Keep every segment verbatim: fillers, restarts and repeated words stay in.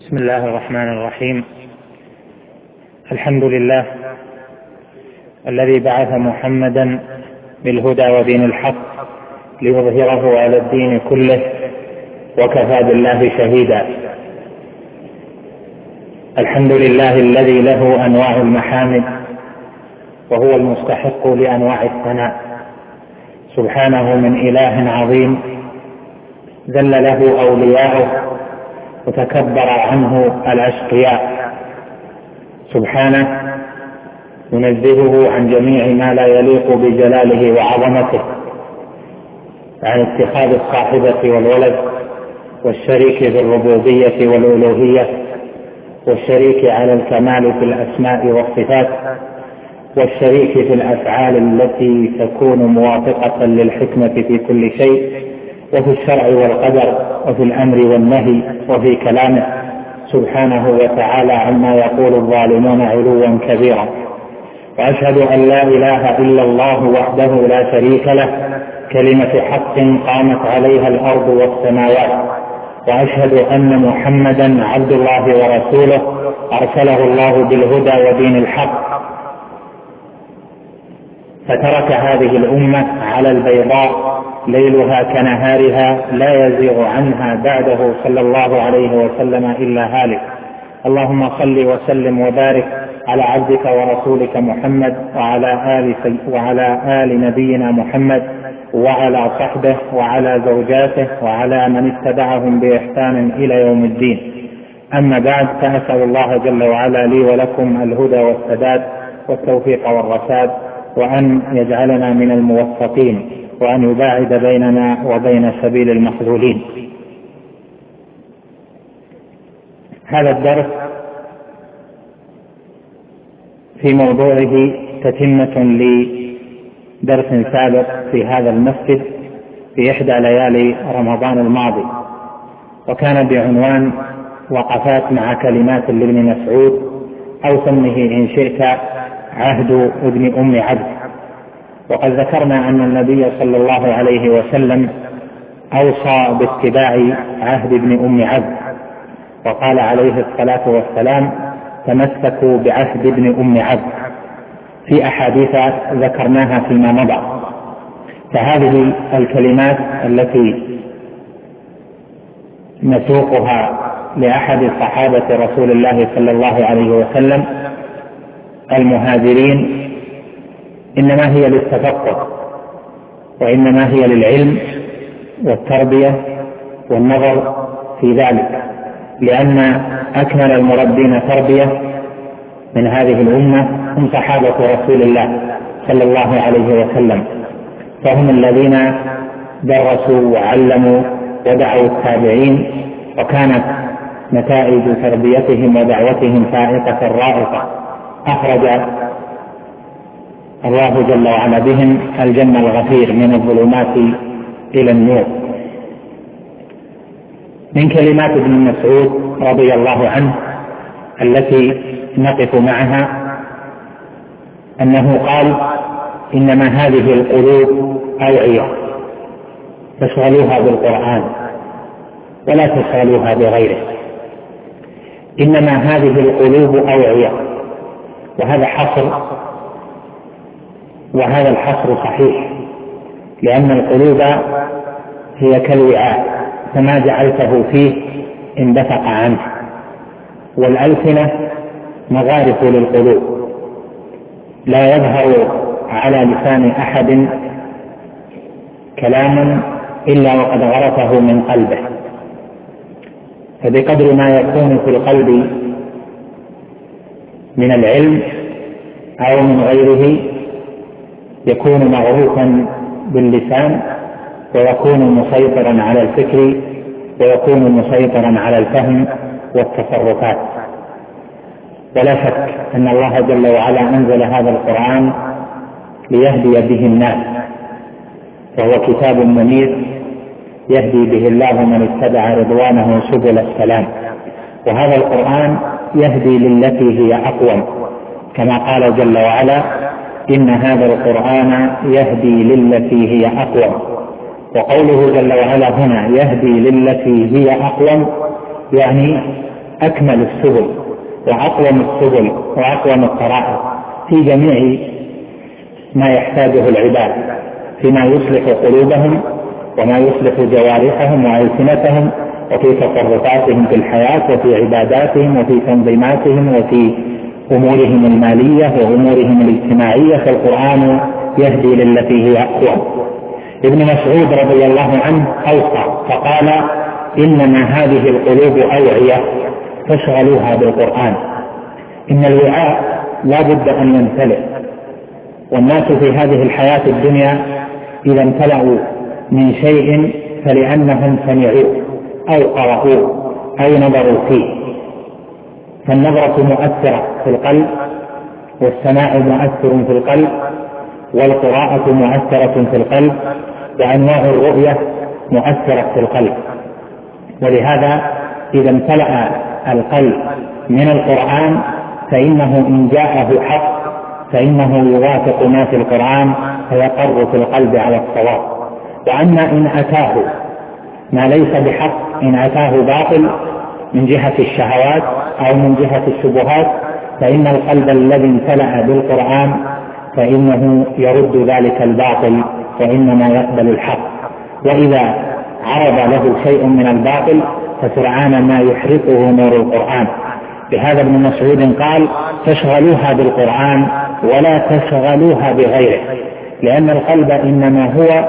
بسم الله الرحمن الرحيم. الحمد لله الذي بعث محمدا بالهدى ودين الحق ليظهره على الدين كله وكفى بالله شهيدا. الحمد لله الذي له أنواع المحامد وهو المستحق لأنواع الثناء، سبحانه من إله عظيم ذل له أولياؤه وتكبر عنه الأشقياء، سبحانه ينزهه عن جميع ما لا يليق بجلاله وعظمته، عن اتخاذ الصاحبة والولد والشريك في الربوبية والألوهية والشريك على الكمال في الأسماء والصفات والشريك في الأفعال التي تكون موافقة للحكمة في كل شيء وفي الشرع والقدر وفي الأمر والنهي وفي كلامه، سبحانه وتعالى عما يقول الظالمون علوا كبيرا. وأشهد أن لا إله إلا الله وحده لا شريك له، كلمة حق قامت عليها الأرض والسماوات. وأشهد أن محمدا عبد الله ورسوله أرسله الله بالهدى ودين الحق، فترك هذه الأمة على البيضاء ليلها كنهارها لا يزيغ عنها بعده صلى الله عليه وسلم إلا هالك. اللهم صل وسلم وبارك على عبدك ورسولك محمد وعلى آل, وعلى آل نبينا محمد وعلى صحبه وعلى زوجاته وعلى من اتبعهم بإحسان إلى يوم الدين. أما بعد، فأسأل الله جل وعلا لي ولكم الهدى والسداد والتوفيق والرشاد، وأن يجعلنا من الموفقين، وأن يباعد بيننا وبين سبيل المخذولين. هذا الدرس في موضوعه تتمة لدرس سابق في هذا المسجد في إحدى ليالي رمضان الماضي، وكان بعنوان وقفات مع كلمات لابن مسعود، أو سمه إن شئت عهد ابن أم عبد. وقد ذكرنا أن النبي صلى الله عليه وسلم أوصى باتباع عهد ابن أم عبد، وقال عليه الصلاة والسلام: تمسكوا بعهد ابن أم عبد، في أحاديث ذكرناها فيما مضى. فهذه الكلمات التي نسوقها لأحد صحابة رسول الله صلى الله عليه وسلم المهاجرين إنما هي للتفقه، وإنما هي للعلم والتربية والنظر في ذلك، لأن أكمل المربين تربية من هذه الأمة هم صحابة رسول الله صلى الله عليه وسلم، فهم الذين درسوا وعلموا ودعوا التابعين، وكانت نتائج تربيتهم ودعوتهم فائقة رائقة، أخرج الله جل وعلا بهم الجنة الغفير من الظلمات إلى النور. من كلمات ابن مسعود رضي الله عنه التي نقف معها أنه قال: إنما هذه القلوب أوعية فاشغلوها بالقرآن ولا تشغلوها بغيره. إنما هذه القلوب أوعية، وهذا حصر، وهذا الحصر صحيح، لأن القلوب هي كالوعاء، فما جعلته فيه اندفق عنه، والألسنة مغارف للقلوب، لا يظهر على لسان أحد كلام إلا وقد غرفه من قلبه. فبقدر ما يكون في القلب من العلم أو من غيره يكون مغروفا باللسان، ويكون مسيطرا على الفكر، ويكون مسيطرا على الفهم والتصرفات. ولا شك أن الله جل وعلا أنزل هذا القرآن ليهدي به الناس، وهو كتاب منير يهدي به الله من اتبع رضوانه سبل السلام. وهذا القرآن يهدي للتي هي أقوم، كما قال جل وعلا: إن هذا القرآن يهدي للتي هي أقوم. وقوله جل وعلا هنا يهدي للتي هي أقوم، يعني أكمل السبل وأقوم السبل وأقوم الطرائق في جميع ما يحتاجه العباد، فيما يصلح قلوبهم وما يصلح جوارحهم وألسنتهم، وفي تصرفاتهم في الحياة وفي عباداتهم وفي تنظيماتهم وفي أمورهم المالية وأمورهم الاجتماعية. فالقرآن يهدي للتي هي أقوى. ابن مسعود رضي الله عنه أوصى فقال: إنما هذه القلوب أوعية فاشغلوها بالقرآن. إن الوعاء لا بد أن يمتلئ، والناس في هذه الحياة الدنيا إذا امتلأوا من شيء فلأنهم سمعوه أو قرأوه أو نظروا فيه. فالنظرة مؤثرة في القلب، والسماع مؤثر في القلب، والقراءة مؤثرة في القلب، وأنواع الرؤية مؤثرة في القلب. ولهذا إذا امتلأ القلب من القرآن فإنه إن جاءه حق فإنه يوافق ما في القرآن فيقر في القلب على الصواب. وأما إن أتاه ما ليس بحق، إن أتاه باطل من جهة الشهوات أو من جهة الشبهات، فإن القلب الذي امتلأ بالقرآن فإنه يرد ذلك الباطل وإنما يقبل الحق. وإذا عرض له شيء من الباطل فسرعان ما يحرقه نور القرآن. بهذا ابن مسعود قال: تشغلوها بالقرآن ولا تشغلوها بغيره، لأن القلب إنما هو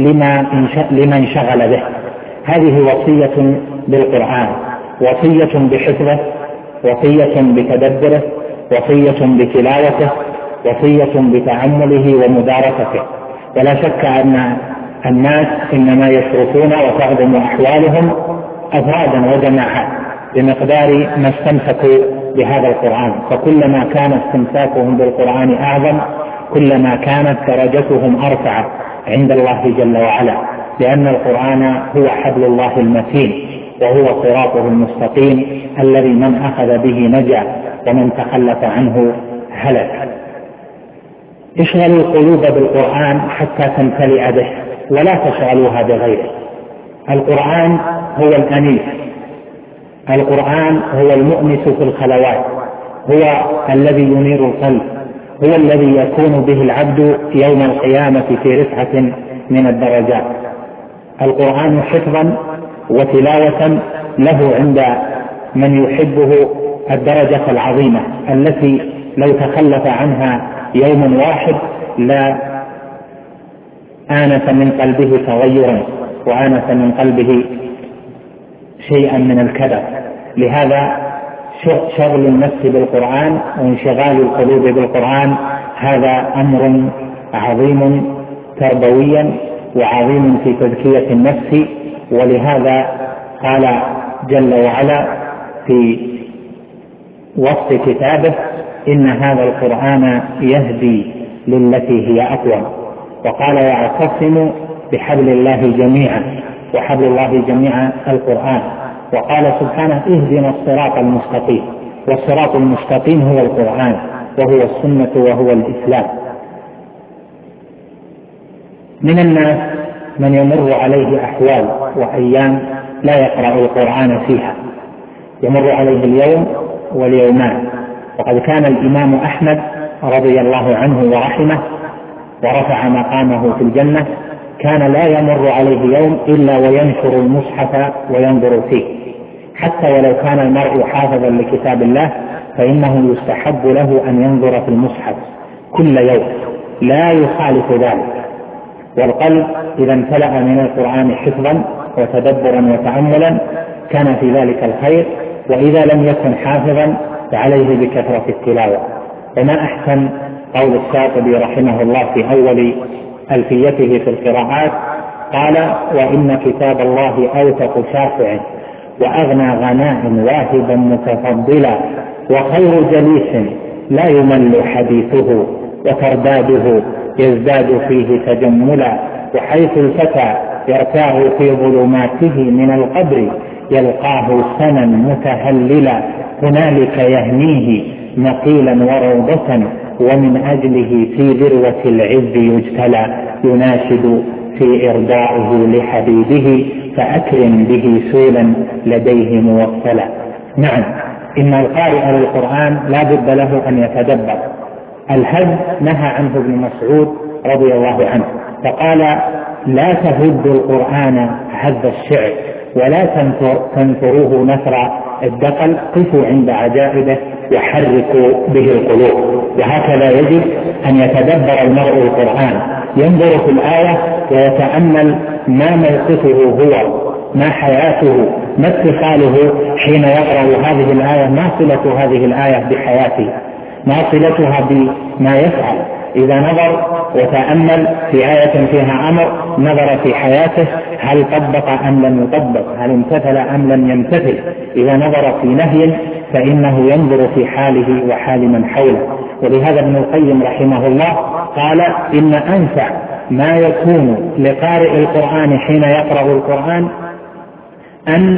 لمن شغل به. هذه وصية بالقرآن، وصية بحفظه، وصية بتدبره، وصية بتلاوته، وصية بتأمله ومدارسته. ولا شك أن الناس إنما يشرفون وتعظم أحوالهم أفرادا وجماعات بمقدار ما استمسكوا بهذا القرآن، فكلما كان استمساكهم بالقرآن أعظم كلما كانت درجتهم أرفع عند الله جل وعلا، لأن القرآن هو حبل الله المتين وهو صراطه المستقيم الذي من أخذ به نجا ومن تخلف عنه هلك. اشغلوا القلوب بالقرآن حتى تمتلئ به ولا تشغلوها بغيره. القرآن هو الأنيس، القرآن هو المؤنس في الخلوات، هو الذي ينير القلب، هو الذي يكون به العبد يوم القيامة في رفعة من الدرجات. القرآن حفظا وتلاوة له عند من يحبه الدرجة العظيمة التي لو تخلف عنها يوم واحد لا آنس من قلبه تغيرا وآنس من قلبه شيئا من الكدر. لهذا شغل النفس بالقرآن وانشغال القلوب بالقرآن هذا أمر عظيم تربويا وعظيم في تزكية النفس. ولهذا قال جل وعلا في وصف كتابه: إن هذا القرآن يهدي للتي هي أقوم. وقال: واعتصموا بحبل الله جميعا، وحبل الله جميعا القرآن. وقال سبحانه: اهدنا الصراط المستقيم. والصراط المستقيم هو القرآن وهو السنة وهو الإسلام. من الناس من يمر عليه أحوال وأيام لا يقرأ القرآن فيها، يمر عليه اليوم واليومان. وقد كان الإمام أحمد رضي الله عنه ورحمه ورفع مقامه في الجنة كان لا يمر عليه يوم إلا وينشر المصحف وينظر فيه، حتى ولو كان المرء حافظا لكتاب الله فإنه يستحب له أن ينظر في المصحف كل يوم لا يخالف ذلك. والقلب إذا امتلأ من القرآن حفظا وتدبرا وتأملا كان في ذلك الخير، وإذا لم يكن حافظا فعليه بكثرة التلاوة. وما أحسن قول الشاطبي رحمه الله في أول ألفيته في القراءات، قال: وإن كتاب الله أوثق شافع وأغنى غناء واهبا متفضلا، وخير جليس لا يمل حديثه وترداده يزداد فيه تجملا، وحيث الفتى يرتاع في ظلماته من القبر يلقاه سنا متهللا، هنالك يهنيه نقيلا وروضة ومن أجله في ذروة العز يجتلى، يناشد في إرضائه لحبيبه فأكرم به سولا لديه موصلا. نعم، إن القارئ للقرآن لا بد له أن يتدبر. الهز نهى عنه ابن مسعود رضي الله عنه فقال: لا تهدوا القرآن هز الشعر ولا تنثروه نثر الدقل، قفوا عند عجائبه وحركوا به القلوب. وهكذا يجب أن يتدبر المرء القرآن، ينظر في الآية ويتأمل ما موقفه هو، ما حياته، ما اتخاذه حين يقرأ هذه الآية، ما صلة هذه الآية بحياته، ما صلتها بما يفعل. إذا نظر وتأمل في آية فيها أمر نظر في حياته، هل طبق أم لم يطبق، هل امتثل أم لم يمتثل. إذا نظر في نهي فإنه ينظر في حاله وحال من حوله. ولهذا ابن القيم رحمه الله قال: إن أنفع ما يكون لقارئ القرآن حين يقرأ القرآن أن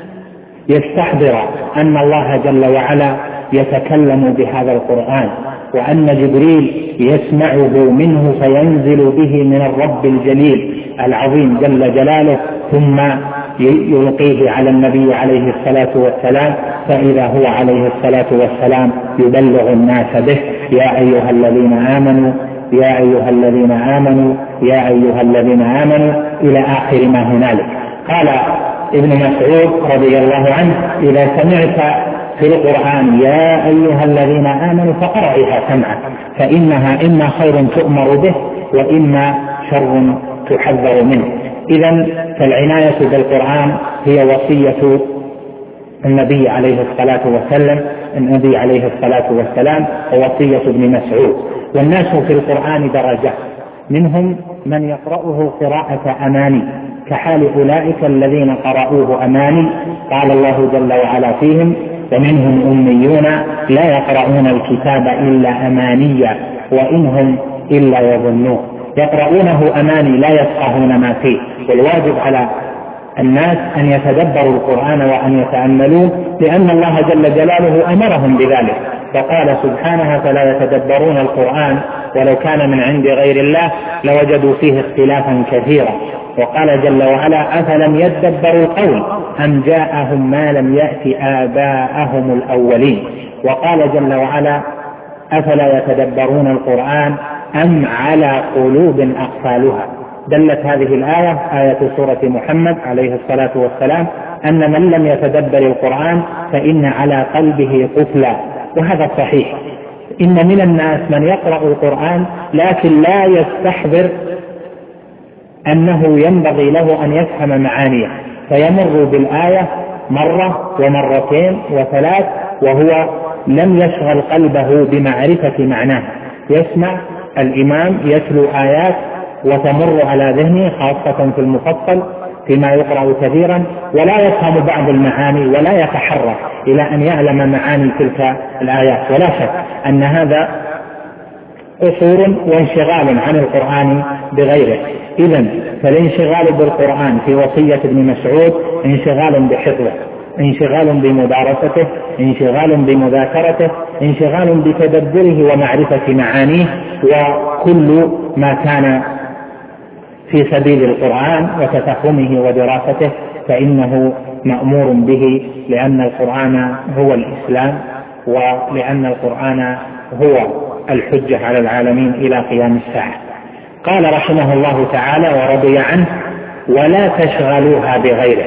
يستحضر أن الله جل وعلا يتكلم بهذا القرآن، وأن جبريل يسمعه منه فينزل به من الرب الجليل العظيم جل جلاله، ثم يلقيه على النبي عليه الصلاة والسلام، فإذا هو عليه الصلاة والسلام يبلغ الناس به: يا أيها الذين آمنوا يا أيها الذين آمنوا يا أيها الذين آمنوا إلى آخر ما هنالك. قال ابن مسعود رضي الله عنه: إذا سمعت في القرآن يا أيها الذين آمنوا فقرئها سمعا، فإنها إما خير تؤمر به وإما شر تحذر منه. إذن فالعناية بالقرآن هي وصية النبي عليه الصلاة والسلام النبي عليه الصلاة والسلام ووصية ابن مسعود. والناس في القرآن درجات، منهم من يقرأه قراءة أماني كحال أولئك الذين قرأوه أماني، قال الله جل وعلا فيهم: ومنهم أميون لا يقرؤون الكتاب إلا أمانيا وإنهم إلا يظنون. يقرؤونه أماني لا يفقهون ما فيه. والواجب على الناس أن يتدبروا القرآن وأن يتأملوه، لأن الله جل جلاله أمرهم بذلك، فقال سبحانه: فلا يتدبرون القرآن ولو كان من عند غير الله لوجدوا فيه اختلافا كثيرا. وقال جل وعلا: أفلم يدبروا القول أم جاءهم ما لم يأت آباءهم الأولين. وقال جل وعلا: أفلا يتدبرون القرآن أم على قلوب أقفالها. دلت هذه الآية آية سورة محمد عليه الصلاة والسلام أن من لم يتدبر القرآن فإن على قلبه قفلا، وهذا صحيح. إن من الناس من يقرأ القرآن لكن لا يستحضر أنه ينبغي له أن يفهم معانيه، فيمر بالآية مرة ومرتين وثلاث وهو لم يشغل قلبه بمعرفة معناه. يسمع الإمام يتلو آيات وتمر على ذهنه، خاصة في المفصل فيما يقرأ كثيرا، ولا يفهم بعض المعاني ولا يتحرك إلى أن يعلم معاني تلك الآيات. ولا شك أن هذا قصور وانشغال عن القرآن بغيره. إذن فالانشغال بالقرآن في وصية ابن مسعود انشغال بحفظه، انشغال بمدارسته، انشغال بمذاكرته، انشغال بتدبره ومعرفة معانيه، وكل ما كان في سبيل القرآن وتفهمه ودراسته فإنه مأمور به، لأن القرآن هو الإسلام، ولأن القرآن هو الحجة على العالمين إلى قيام الساعة. قال رحمه الله تعالى ورضي عنه: ولا تشغلوها بغيره.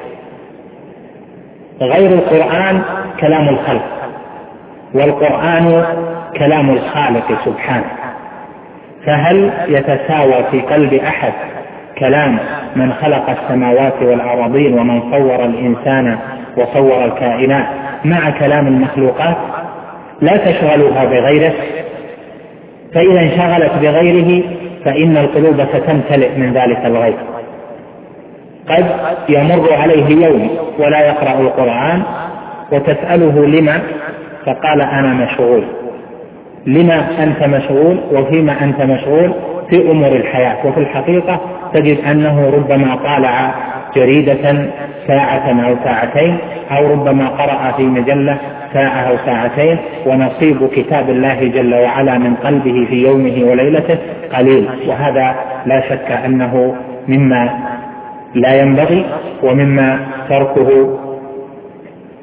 غير القرآن كلام الخلق، والقرآن كلام الخالق سبحانه، فهل يتساوى في قلب أحد كلام من خلق السماوات والأراضين ومن صور الإنسان وصور الكائنات مع كلام المخلوقات؟ لا تشغلوها بغيره، فإذا انشغلت بغيره فإن القلوب ستمتلئ من ذلك الغير. قد يمر عليه يوم ولا يقرأ القرآن وتسأله لما، فقال: أنا مشغول. لما أنت مشغول وفيما أنت مشغول؟ في أمور الحياة. وفي الحقيقة تجد أنه ربما طالع جريدة ساعة أو ساعتين، أو ربما قرأ في مجلة ساعة أو ساعتين، ونصيب كتاب الله جل وعلا من قلبه في يومه وليلته قليل. وهذا لا شك أنه مما لا ينبغي ومما تركه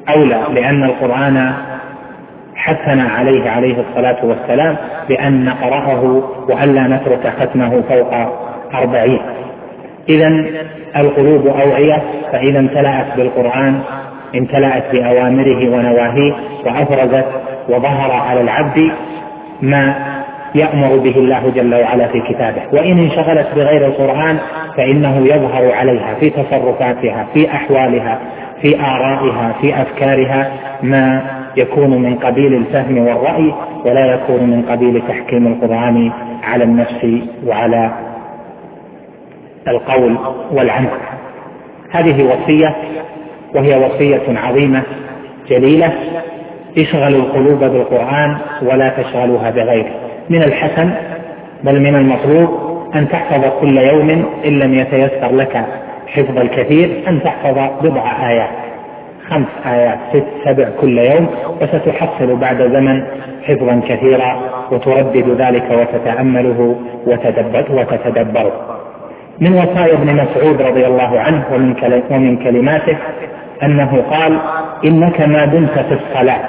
أولى، لأن القرآن حثنا عليه عليه الصلاة والسلام بأن نقرأه وألا نترك ختمه فوق أربعين. إذن القلوب أوعية، فإذا امتلأت بالقرآن امتلأت بأوامره ونواهيه وأفرزت وظهر على العبد ما يأمر به الله جل وعلا في كتابه. وإن انشغلت بغير القرآن فإنه يظهر عليها في تصرفاتها، في أحوالها، في آرائها، في أفكارها، ما يكون من قبيل الفهم والرأي ولا يكون من قبيل تحكيم القرآن على النفس وعلى القول والعمل. هذه وصية، وهي وصية عظيمة جليلة: اشغلوا القلوب بالقرآن ولا تشغلوها بغيره. من الحسن بل من المطلوب أن تحفظ كل يوم، إن لم يتيسر لك حفظ الكثير، أن تحفظ بضع آيات، خمس آيات، ست، سبع كل يوم، وستحصل بعد زمن حفظا كثيرا وتردد ذلك وتتأمله وتتدبره. من وصايا ابن مسعود رضي الله عنه ومن كلماته أنه قال: إنك ما دمت في الصلاة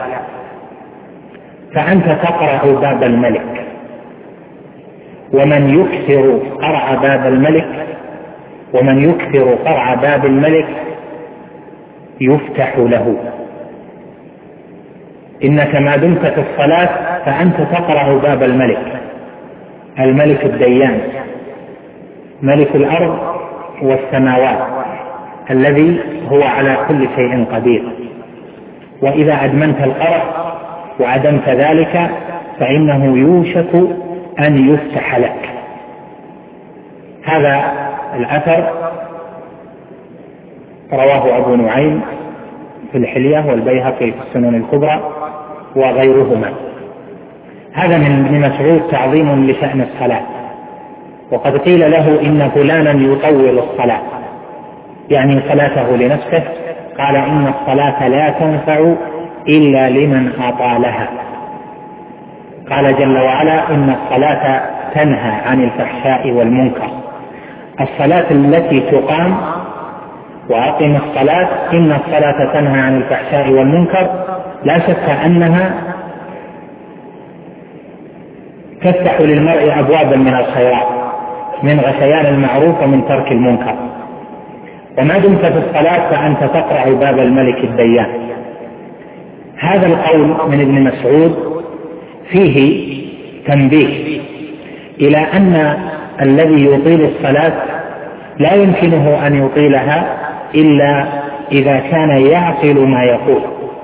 فأنت تقرأ باب الملك، ومن يكثر قرع باب الملك ومن يكثر قرع باب الملك يفتح له. إنك ما دمت في الصلاة فأنت تقرأ باب الملك، الملك الديان، ملك الأرض والسماوات، الذي هو على كل شيء قدير. وإذا أدمنت القرأ وعدمت ذلك فإنه يوشك أن يفتح لك. هذا الأثر رواه أبو نعيم في الحلية والبيهقي في السنن الكبرى وغيرهما. هذا من ابن مسعود تعظيم لشأن الصلاة. وقد قيل له إن فلانا يطول الصلاة، يعني صلاته لنفسه، قال: إن الصلاة لا تنفع إلا لمن أطالها. قال جل وعلا: إن الصلاة تنهى عن الفحشاء والمنكر. الصلاة التي تقام وأقم الصلاة، إن الصلاة تنهى عن الفحشاء والمنكر، لا شك أنها تفتح للمرء أبوابا من الخيرات، من غشيان المعروف ومن ترك المنكر. وما دمت في الصلاة فأنت تقرأ باب الملك الديان. هذا القول من ابن مسعود فيه تنبيه إلى أن الذي يطيل الصلاة لا يمكنه أن يطيلها إلا إذا كان يعقل ما يقول،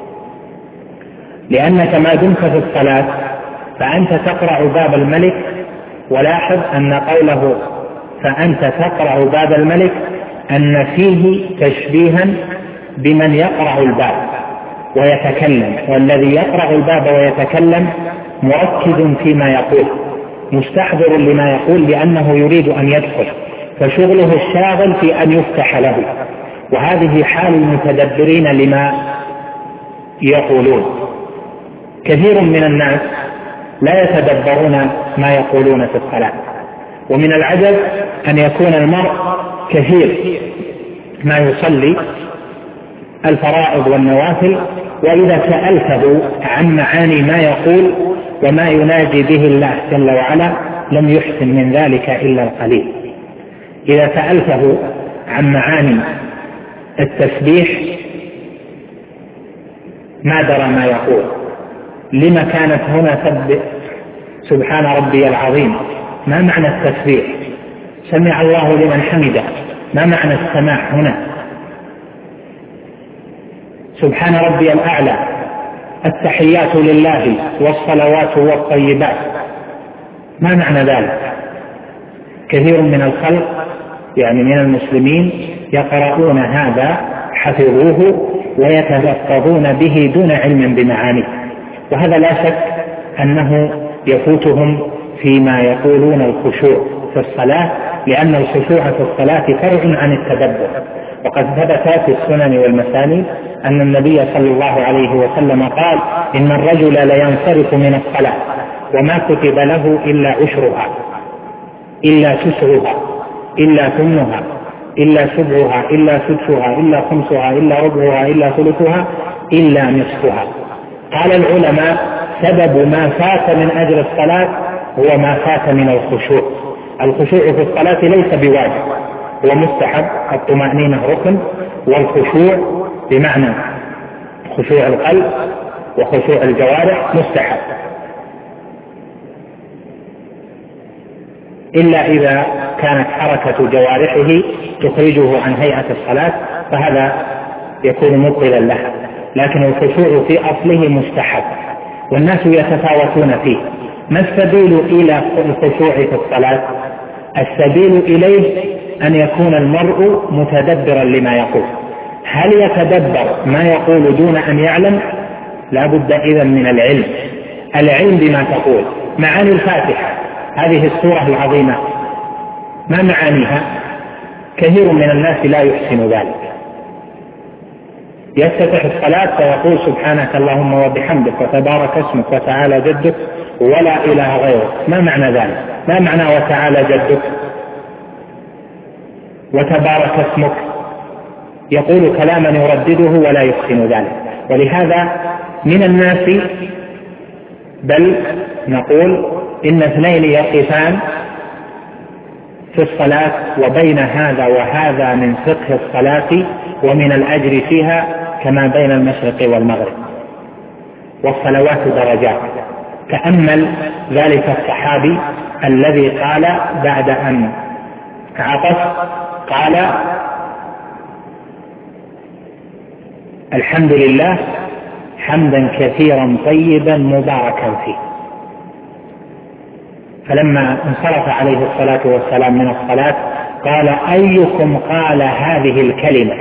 لأنك ما دمت في الصلاة فأنت تقرأ باب الملك. ولاحظ أن قوله فأنت تقرأ باب الملك أن فيه تشبيها بمن يقرأ الباب ويتكلم، والذي يقرأ الباب ويتكلم مركز فيما يقول، مستحضر لما يقول، لأنه يريد أن يدخل، فشغله الشاغل في أن يفتح له. وهذه حال المتدبرين لما يقولون. كثير من الناس لا يتدبرون ما يقولون في الصلاة، ومن العجب أن يكون المرء كثير ما يصلي الفرائض والنوافل، وإذا سألته عن معاني ما يقول وما يناجي به الله جل وعلا لم يحسن من ذلك إلا القليل. إذا سألته عن معاني التسبيح ما درى ما يقول. لما كانت هنا سبح سبحان ربي العظيم؟ ما معنى التسبيح؟ سمع الله لمن حمده، ما معنى السماع هنا؟ سبحان ربي الأعلى، التحيات لله والصلوات والطيبات، ما معنى ذلك؟ كثير من الخلق يعني من المسلمين يقرؤون هذا، حفظوه ويتلفظون به دون علم بمعانيه، وهذا لا شك أنه يفوتهم فيما يقولون الخشوع في الصلاة، لأن الخشوع في الصلاة فرع عن التدبر. وقد ثبت في السنن والمسانيد أن النبي صلى الله عليه وسلم قال: إن الرجل لينصرف من الصلاة وما كتب له إلا عشرها، إلا تسعها، إلا ثمنها، إلا سبعها، إلا سدسها، إلا خمسها، إلا ربعها، إلا ثلثها، إلا نصفها. قال العلماء سبب ما فات من أجل الصلاة هو ما فات من الخشوع. الخشوع في الصلاة ليس بواجب، هو مستحب، الطمأنينة ركن، والخشوع بمعنى خشوع القلب وخشوع الجوارح مستحب، إلا إذا كانت حركة جوارحه تخرجه عن هيئة الصلاة فهذا يكون مبطلا لها، لكن الخشوع في أصله مستحب والناس يتفاوتون فيه. ما السبيل إلى الخشوع في الصلاة؟ السبيل إليه أن يكون المرء متدبرا لما يقول. هل يتدبر ما يقول دون أن يعلم؟ لا بد إذن من العلم، العلم بما تقول. معاني الفاتحة هذه السورة العظيمة ما معانيها؟ كثير من الناس لا يحسن ذلك، يفتتح الصلاة فيقول سبحانك اللهم وبحمدك وتبارك اسمك وتعالى جدك ولا إله غيرك. ما معنى ذلك؟ ما معنى وتعالى جدك وتبارك اسمك؟ يقول كلاما يردده ولا يحسن ذلك. ولهذا من الناس بل نقول إن اثنين يقفان في الصلاة وبين هذا وهذا من فقه الصلاة ومن الأجر فيها كما بين المشرق والمغرب، والصلوات درجات. تأمل ذلك الصحابي الذي قال بعد أن عطس قال الحمد لله حمدا كثيرا طيبا مباركا فيه. فلما انصرف عليه الصلاة والسلام من الصلاة قال أيكم قال هذه الكلمة؟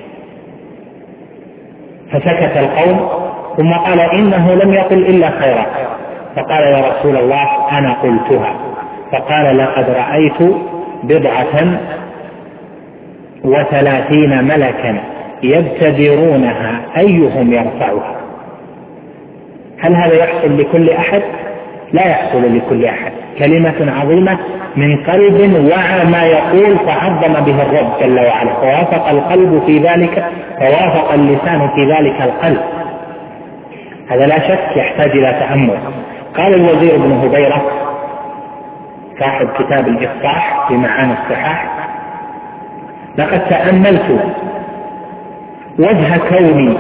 فسكت القوم ثم قال إنه لم يقل إلا خيرا. فقال يا رسول الله أنا قلتها. فقال لقد رأيت بضعة وثلاثين ملكا يبتدرونها أيهم يرفعها. هل هذا يحصل لكل أحد؟ لا يحصل لكل أحد. كلمة عظيمة من قلب وعى ما يقول فعظم به الرب جل وعلا، فوافق القلب في ذلك، فوافق اللسان في ذلك القلب. هذا لا شك يحتاج إلى تأمل. قال الوزير بن هبيرة صاحب كتاب الإفصاح في معاني الصحاح لقد تأملت وجه كون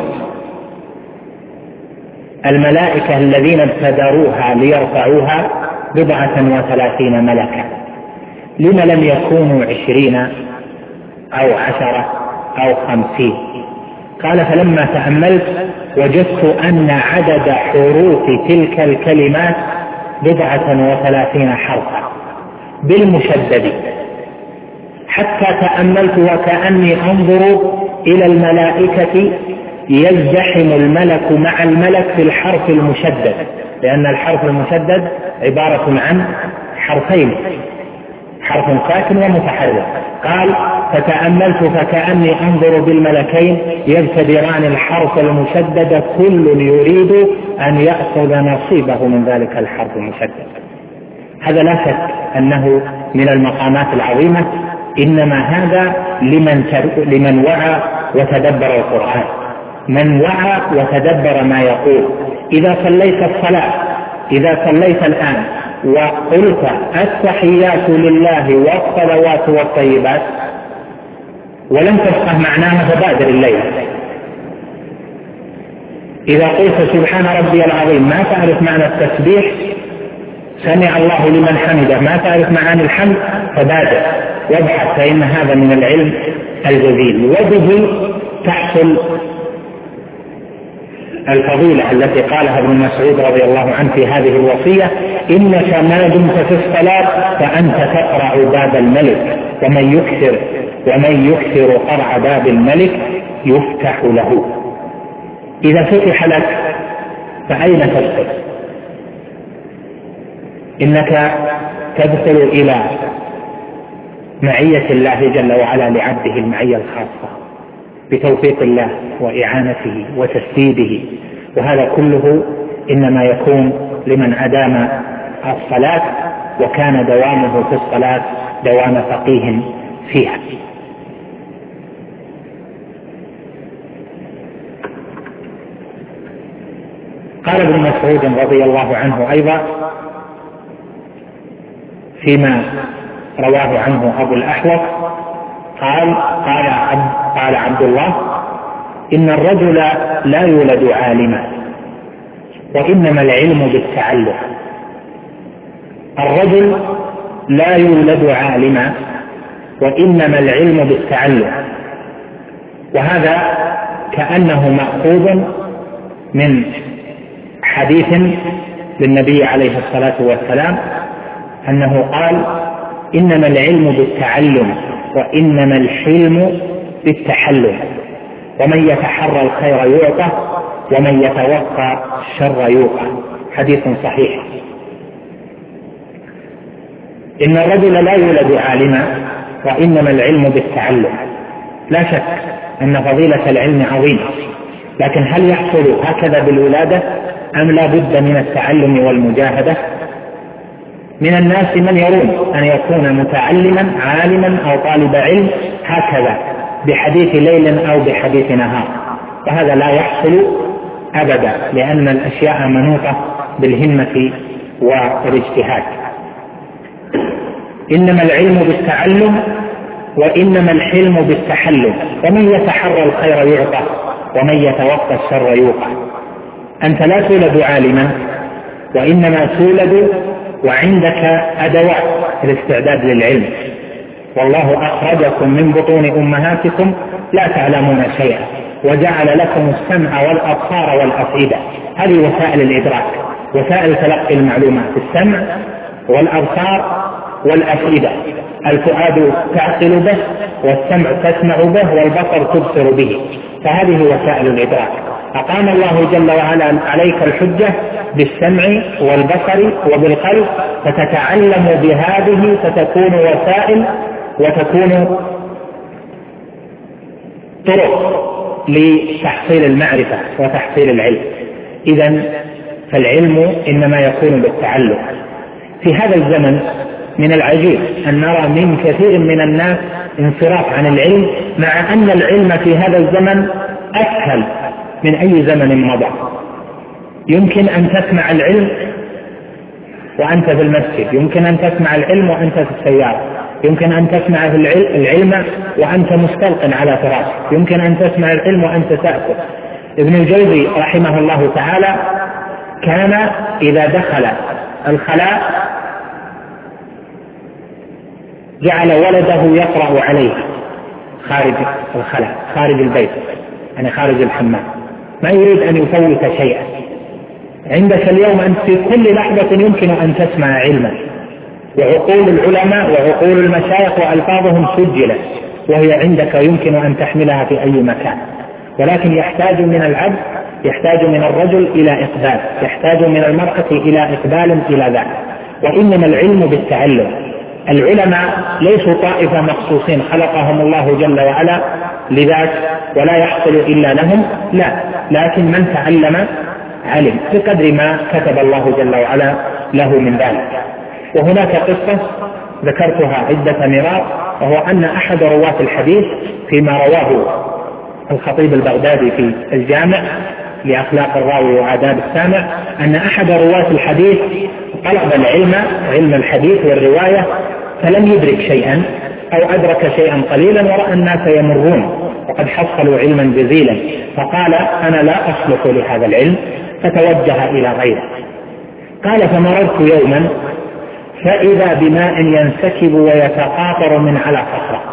الملائكة الذين ابتدروها ليرفعوها بضعة وثلاثين ملكا، لما لم يكونوا عشرين أو عشرة أو خمسين؟ قال فلما تأملت وجدت أن عدد حروف تلك الكلمات بضعة وثلاثين حرفا بالمشدد، حتى تأملت وكأني أنظر إلى الملائكة يزدحم الملك مع الملك في الحرف المشدد، لأن الحرف المشدد عبارة عن حرفين، حرف ساكن ومتحرك. قال فتأملت فكأني أنظر بالملكين يبتدران الحرف المشدد كل يريد أن يأخذ نصيبه من ذلك الحرف المشدد. هذا لا شك أنه من المقامات العظيمة، إنما هذا لمن, لمن وعى وتدبر القرآن، من وعى وتدبر ما يقول. إذا صليت الصلاة، إذا صليت الآن وقلت التحيات لله والصلوات والطيبات ولم تفقه معناها فبادر الليل. إذا قلت سبحان ربي العظيم ما تعرف معنى التسبيح، سمع الله لمن حمده ما تعرف معاني الحمد، فبادر وابحث، فإن هذا من العلم الجزيل، وبه تحصل الفضيلة التي قالها ابن مسعود رضي الله عنه في هذه الوصية: إنك ما دمت في الصلاة فأنت تقرع باب الملك، ومن يكثر ومن يكثر قرع باب الملك يفتح له. إذا فتح لك فأين تدخل؟ إنك تدخل إلى معية الله جل وعلا لعبده المعية الخاصة بتوفيق الله وإعانته وتسديده، وهذا كله إنما يكون لمن أدام الصلاة وكان دوامه في الصلاة دوام فقيه فيها. قال ابن مسعود رضي الله عنه أيضا فيما رواه عنه أبو الأحوص قال قال عبد, قال عبد الله: إن الرجل لا يولد عالما وإنما العلم بالتعلم. الرجل لا يولد عالما وإنما العلم بالتعلم. وهذا كأنه مأخوذ من حديث للنبي عليه الصلاة والسلام أنه قال: إنما العلم بالتعلم وإنما الحلم بالتحلم، ومن يتحرى الخير يعطى ومن يتوقى الشر يوقى. حديث صحيح. إن الرجل لا يولد عالما وإنما العلم بالتعلم. لا شك أن فضيلة العلم عظيمة، لكن هل يحصل هكذا بالولادة أم لا بد من التعلم والمجاهدة؟ من الناس من يرون أن يكون متعلما عالما أو طالب علم هكذا بحديث ليل أو بحديث نهار، وهذا لا يحصل أبدا، لأن الأشياء منوطة بالهمة والاجتهاد. إنما العلم بالتعلم وإنما الحلم بالتحلم، ومن يتحرى الخير يعطى ومن يتوقى الشر يوقى. أنت لا تولد عالما، وإنما تولد وعندك أدوات الاستعداد للعلم. والله أخرجكم من بطون أمهاتكم لا تعلمون شيئا وجعل لكم السمع والأبصار والأفئدة. هذه وسائل الإدراك، وسائل تلقي المعلومات: السمع والأبصار والأفئدة. الفؤاد تعقل به، والسمع تسمع به، والبصر تبصر به. فهذه وسائل الإدراك. أقام الله جل وعلا عليك الحجة بالسمع والبصر وبالقلب، فتتعلم بهذه، فتكون وسائل وتكون طرق لتحصيل المعرفة وتحصيل العلم. إذن فالعلم إنما يكون بالتعلم. في هذا الزمن من العجيب أن نرى من كثير من الناس انصراف عن العلم، مع أن العلم في هذا الزمن أسهل من أي زمن مضى. يمكن أن تسمع العلم وأنت في المسجد، يمكن أن تسمع العلم وأنت في السيارة، يمكن أن تسمع العلم وأنت مستلق على فراشك، يمكن أن تسمع العلم وأنت تأكل. ابن الجوزي رحمه الله تعالى كان إذا دخل الخلاء جعل ولده يقرأ عليه خارج الخلاء، خارج البيت، يعني خارج الحمام، ما يريد أن يفوت شيئا. عندك اليوم أنت في كل لحظة يمكن أن تسمع علما، وعقول العلماء وعقول المشايخ وألفاظهم سجلت، وهي عندك يمكن أن تحملها في أي مكان. ولكن يحتاج من العبد، يحتاج من الرجل إلى إقبال، يحتاج من المرأة إلى إقبال إلى ذلك. وإنما العلم بالتعلم. العلماء ليسوا طائفة مخصوصين خلقهم الله جل وعلا لذات ولا يحصل إلا لهم، لا، لكن من تعلم علم بقدر ما كتب الله جل وعلا له من ذلك. وهناك قصة ذكرتها عدة مرات، وهو أن أحد رواة الحديث فيما رواه الخطيب البغدادي في الجامع لأخلاق الراوي وآداب السامع، أن أحد رواة الحديث طلب العلم، علم الحديث والرواية، فلم يدرك شيئا أو أدرك شيئا قليلا، ورأى الناس يمرون وقد حصلوا علما جزيلا، فقال: أنا لا أصلح لهذا العلم، فتوجه إلى غيره. قال: فمررت يوما فإذا بماء ينسكب ويتقاطر من على صخرة،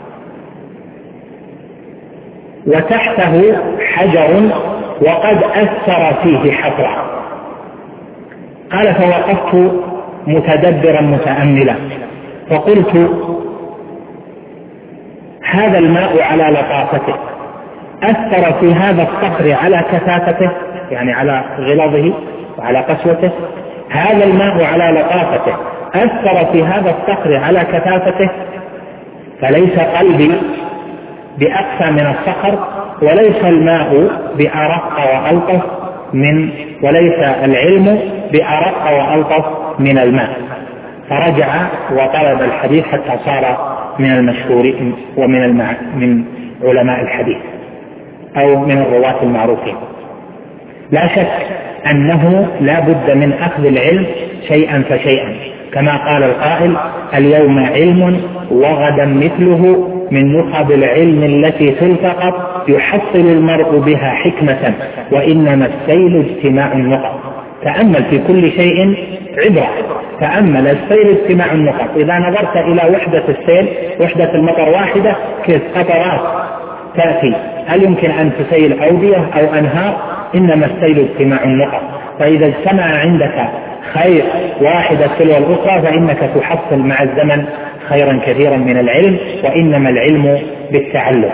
وتحته حجر وقد أثر فيه حفرة. قال: فوقفت متدبرا متأملا، فقلت: هذا الماء على لطافته أثر في هذا الصخر على كثافته، يعني على غلظه وعلى قسوته. هذا الماء على لطافته أثر في هذا الصخر على كثافته، فليس قلبي بأقسى من الصخر، وليس الماء بأرق وألطف من من وليس العلم بأرق وألطف من الماء. فرجع وطلب الحديث حتى صار من المشهورين ومن المع... من علماء الحديث أو من الرواة المعروفين. لا شك أنه لا بد من أخذ العلم شيئا فشيئا، كما قال القائل: اليوم علم وغدا مثله، من نخب العلم التي تلتقط، يحصل المرء بها حكمة، وإنما السيل اجتماع النقط. تأمل في كل شيء عبرة، تأمل السيل اجتماع النقط. إذا نظرت إلى وحدة السيل، وحدة المطر واحدة، كيف قطرات تأتي، هل يمكن أن تسيل أودية أو أنهار؟ إنما السيل اجتماع النقط. فإذا اجتمع عندك خير واحدة تلو الأخرى فإنك تحصل مع الزمن خيرا كثيرا من العلم، وإنما العلم بالتعلم.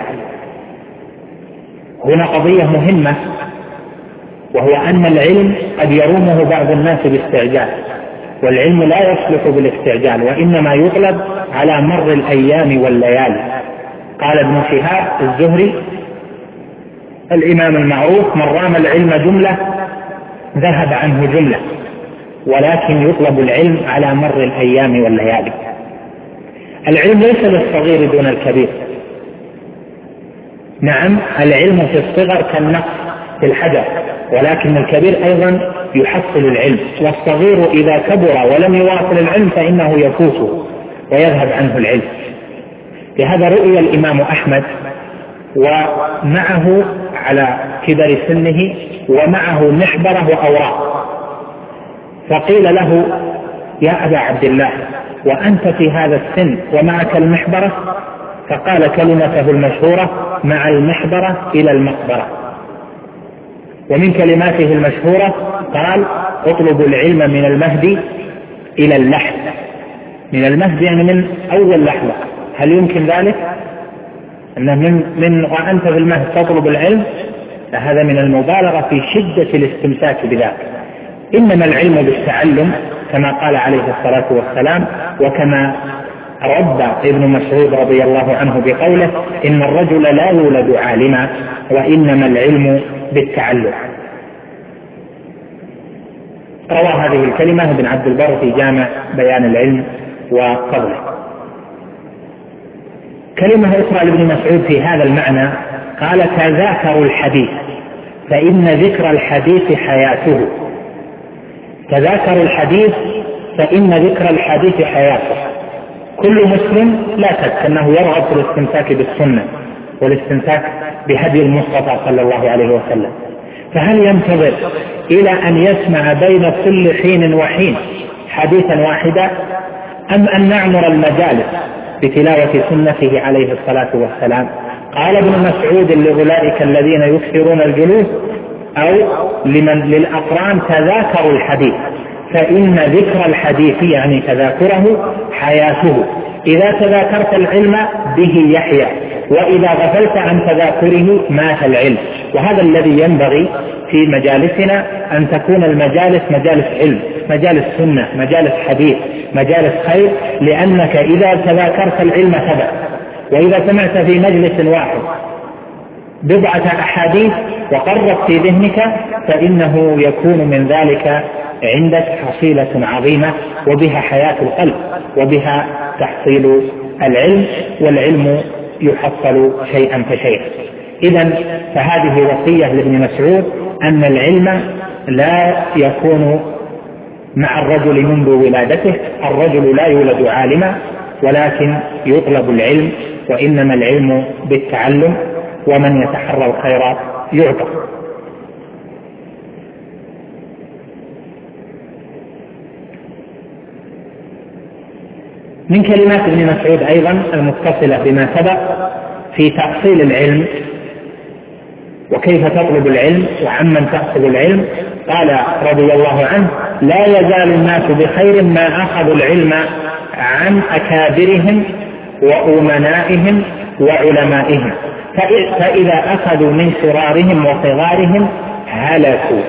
هنا قضية مهمة، وهو أن العلم قد يرومه بعض الناس باستعجال، والعلم لا يصلح بالاستعجال، وإنما يطلب على مر الأيام والليالي. قال ابن شهاب الزهري الإمام المعروف: من رام العلم جملة ذهب عنه جملة، ولكن يطلب العلم على مر الأيام والليالي. العلم ليس للصغير دون الكبير. نعم، العلم في الصغر كالنقص في الحجر، ولكن الكبير أيضا يحصل العلم، والصغير إذا كبر ولم يواصل العلم فإنه يفوته ويذهب عنه العلم. لهذا رؤي الإمام أحمد ومعه على كبر سنه ومعه محبرة وأوراق، فقيل له: يا أبا عبد الله، وأنت في هذا السن ومعك المحبرة؟ فقال كلمته المشهورة: مع المحبرة إلى المقبرة. ومن كلماته المشهورة قال: اطلب العلم من المهدي إلى اللحد. من المهدي يعني من أول لحظة. هل يمكن ذلك؟ أنه من, من وأنت في المهد تطلب العلم؟ هذا من المبالغة في شدة الاستمساك بذلك. إنما العلم بالتعلم، كما قال عليه الصلاة والسلام، وكما رد ابن مسعود رضي الله عنه بقوله: إن الرجل لا يولد عالما، وإنما العلم بالتعلم. روى هذه الكلمة ابن عبد البر في جامع بيان العلم وفضله. كلمة أخرى لابن مسعود في هذا المعنى قال: تذاكروا الحديث فإن ذكر الحديث حياته. تذاكروا الحديث فإن ذكر الحديث حياته. كل مسلم لا شك أنه يرغب في الاستمساك بالسنة والاستمساك بهدي المصطفى صلى الله عليه وسلم، فهل ينتظر إلى أن يسمع بين كل حين وحين حديثا واحدا، أم أن نعمر المجالس بتلاوة سنته عليه الصلاة والسلام؟ قال ابن مسعود لأولئك الذين يكثرون الجلوس أو لمن للأقران: تذاكروا الحديث فإن ذكر الحديث يعني تذاكره حياته. إذا تذاكرت العلم به يحيا، وإذا غفلت عن تذاكره مات العلم. وهذا الذي ينبغي في مجالسنا، أن تكون المجالس مجالس علم، مجالس سنة، مجالس حديث، مجالس خير، لأنك إذا تذاكرت العلم ثبت. وإذا سمعت في مجلس واحد بضعة أحاديث وقرت في ذهنك فإنه يكون من ذلك عندك حصيلة عظيمة، وبها حياة القلب، وبها تحصيل العلم، والعلم يحصل شيئا فشيئا. إذن فهذه وصية لابن مسعود أن العلم لا يكون مع الرجل منذ ولادته. الرجل لا يولد عالما، ولكن يطلب العلم، وإنما العلم بالتعلم، ومن يتحرى الخير يعطى. من كلمات ابن مسعود أيضا المتصلة بما سبق في تأصيل العلم وكيف تطلب العلم وعمن تأخذ العلم، قال رضي الله عنه: لا يزال الناس بخير ما أخذوا العلم عن أكابرهم وأمنائهم وعلمائهم، فإذا أخذوا من شرارهم وصغارهم هلكوا.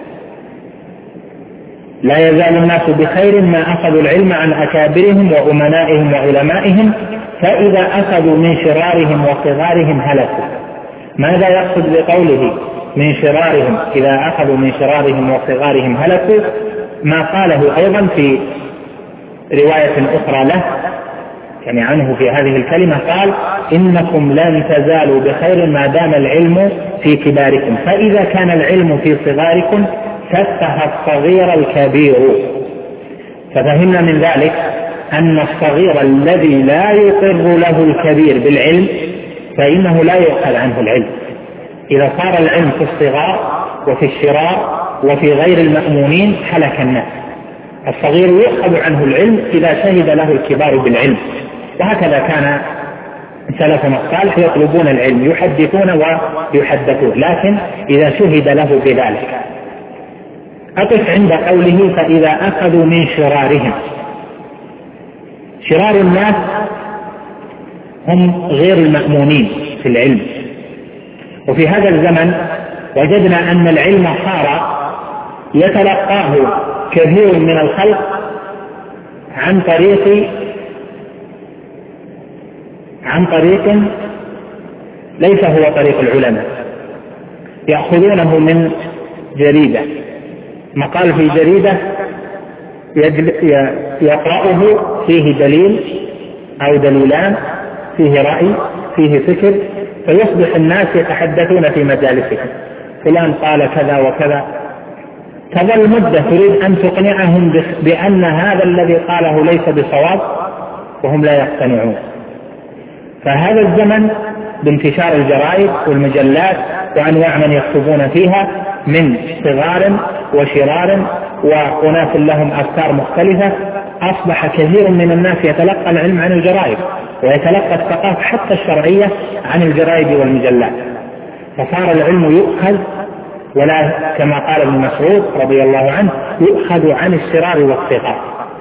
لا يزال الناس بخير ما أخذوا العلم عن أكابرهم وأمنائهم وعلمائهم، فإذا أخذوا من شرارهم وصغارهم هلكوا. ماذا يقصد بقوله من شرارهم؟ إذا أخذوا من شرارهم وصغارهم هلكوا، ما قاله أيضا في رواية أخرى له يعني عنه في هذه الكلمة، قال: إنكم لن تزالوا بخير ما دام العلم في كباركم، فإذا كان العلم في صغاركم سفه الصغير الكبير. ففهمنا من ذلك أن الصغير الذي لا يقر له الكبير بالعلم فإنه لا يؤخذ عنه العلم. إذا صار العلم في الصغار وفي الشرار وفي غير المأمونين هلك الناس. الصغير يؤخذ عنه العلم إذا شهد له الكبار بالعلم، وهكذا كان سلفنا الصالح يطلبون العلم، يحدثون ويحدثون، لكن إذا شهد له بذلك. أقف عند قوله فإذا أخذوا من شرارهم. شرار الناس هم غير المأمونين في العلم. وفي هذا الزمن وجدنا أن العلم صار يتلقاه كثير من الخلق عن طريق عن طريق ليس هو طريق العلماء. يأخذونه من جريدة، مقال في جريدة يقرأه فيه دليل أو دليلان، فيه رأي، فيه فكر، فيصبح الناس يتحدثون في مجالسهم فلان قال كذا وكذا. تظل مدة تريد أن تقنعهم بأن هذا الذي قاله ليس بصواب وهم لا يقتنعون. فهذا الزمن بانتشار الجرائد والمجلات وأنواع من يكتبون فيها من صغار وشرار وأناس لهم أفكار مختلفة، أصبح كثير من الناس يتلقى العلم عن الجرائد ويتلقى الثقافة حتى الشرعية عن الجرائد والمجلات. فصار العلم يؤخذ ولا كما قال ابن مسعود رضي الله عنه يؤخذ عن الشرار والصغار.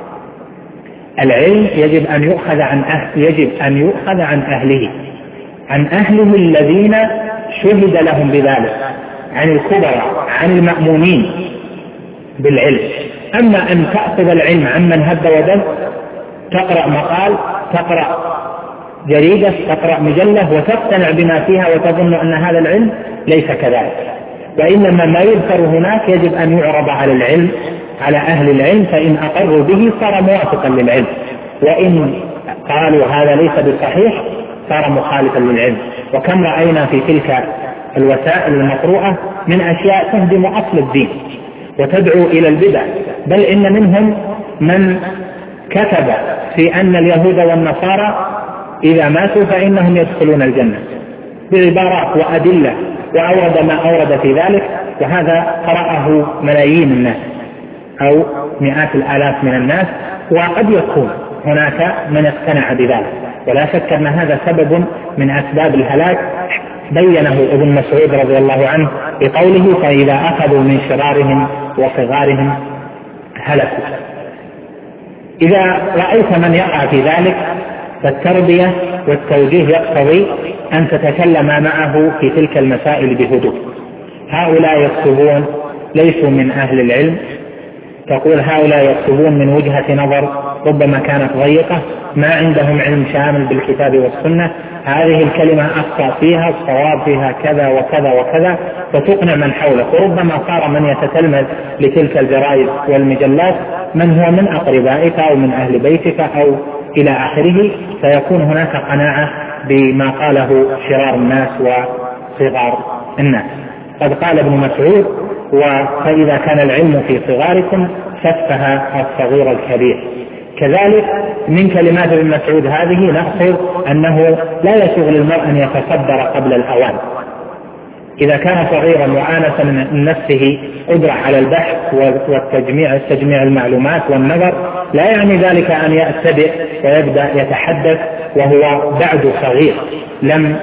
العلم يجب أن يؤخذ عن أهل يجب أن يؤخذ عن أهله عن أهله الذين شهد لهم بذلك، عن الكبراء، عن المأمونين بالعلم. أما أن تأخذ العلم عمن هب ودب، تقرأ مقال، تقرأ جريدة، تقرأ مجلة وتقتنع بما فيها وتظن أن هذا العلم ليس كذلك. وإنما ما يذكر هناك يجب أن يعرض على العلم على أهل العلم، فإن أقروا به صار موافقا للعلم، وإن قالوا هذا ليس بصحيح صار مخالفا للعلم. وكم رأينا في تلك الوسائل المقروءة من أشياء تهدم أصل الدين وتدعو إلى البدع، بل إن منهم من كتب في أن اليهود والنصارى إذا ماتوا فإنهم يدخلون الجنة بعبارات وأدلة، وأورد ما أورد في ذلك، وهذا قرأه ملايين الناس أو مئات الآلاف من الناس، وقد يكون هناك من اقتنع بذلك، ولا شك أن هذا سبب من أسباب الهلاك بينه ابن مسعود رضي الله عنه بقوله فإذا أخذوا من شرارهم وصغارهم هلكوا. إذا رأيت من يقع في ذلك فالتربية والتوجيه يقتضي أن تتكلم معه في تلك المسائل بهدوء. هؤلاء يكتبون ليسوا من أهل العلم، تقول هؤلاء يكتبون من وجهة نظر ربما كانت ضيقة، ما عندهم علم شامل بالكتاب والسنة، هذه الكلمة أخطأ فيها، الصواب فيها كذا وكذا وكذا، فتقنع من حولك. وربما صار من يتتلمذ لتلك الجرائد والمجلات من هو من أقربائك أو من أهل بيتك أو إلى آخره، فيكون هناك قناعة بما قاله شرار الناس وصغار الناس. قد قال ابن مسعود فإذا كان العلم في صغاركم سفه الصغير الكبير. كذلك من كلمات ابن مسعود هذه نأخذ أنه لا يسوغ للمرء أن يتصدر قبل الأوان. إذا كان صغيرا وآنس من نفسه قدرة على البحث والتجميع تجميع المعلومات والنظر، لا يعني ذلك أن يبتدئ ويبدأ يتحدث وهو بعد صغير لم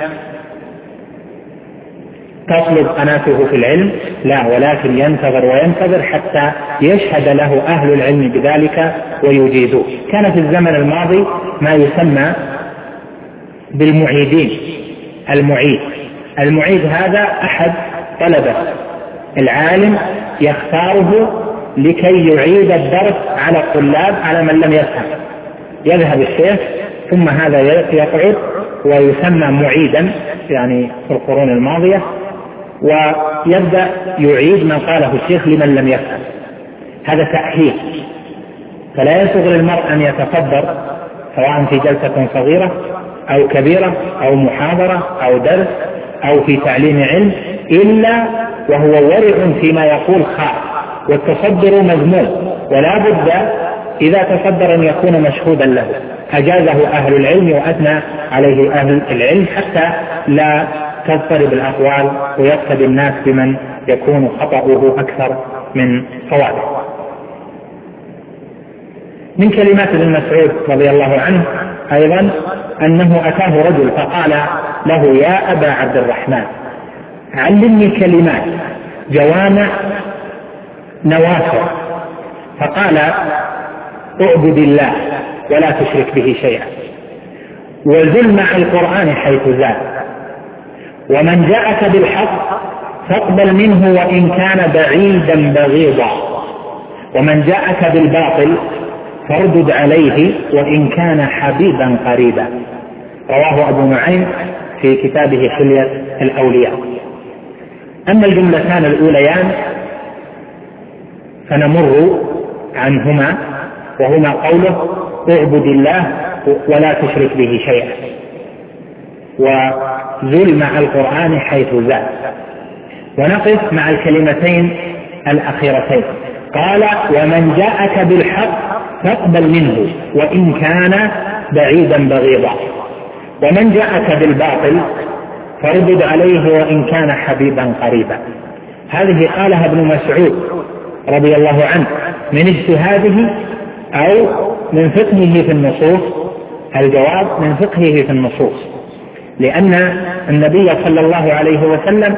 تطلب قناته في العلم، لا، ولكن ينتظر وينتظر حتى يشهد له أهل العلم بذلك ويجيزوه. كان في الزمن الماضي ما يسمى بالمعيدين. المعيد المعيد هذا أحد طلبة العالم يختاره لكي يعيد الدرس على الطلاب على من لم يفهم. يذهب الشيخ ثم هذا يقعد ويسمى معيدا يعني في القرون الماضية، ويبدأ يعيد ما قاله الشيخ لمن لم يفهم. هذا تأهيل. فلا يسوغ للمرء أن يتصدر سواء في جلسة صغيرة أو كبيرة أو محاضرة أو درس أو في تعليم علم إلا وهو ورع فيما يقول خاص، والتصدر مذموم، ولا بد إذا تصدر أن يكون مشهودا له، أجازه أهل العلم وأثنى عليه أهل العلم حتى لا تضطرب الأقوال ويقتدي الناس بمن يكون خطأه أكثر من صوابه. من كلمات ابن مسعود رضي الله عنه أيضا أنه أتاه رجل فقال له: يا أبا عبد الرحمن، علمني كلمات جوامع نوافع. فقال: اعبد الله ولا تشرك به شيئا، وزل مع القرآن حيث زال، ومن جاءك بالحق فاقبل منه وإن كان بعيدا بغيضا، ومن جاءك بالباطل فاردد عليه وإن كان حبيبا قريبا. رواه أبو نعيم في كتابه حلية الأولياء. أما الجملتان الأوليان فنمر عنهما، وهما قوله: اعبد الله ولا تشرك به شيئا، وزل مع القرآن حيث زال. ونقف مع الكلمتين الأخيرتين. قال: ومن جاءك بالحق فاقبل منه وإن كان بعيدا بغيضا، ومن جاءك بالباطل فاردد عليه وإن كان حبيبا قريبا. هذه قالها ابن مسعود رضي الله عنه من اجتهاده أو من فقهه في النصوص؟ الجواب: من فقهه في النصوص، لأن النبي صلى الله عليه وسلم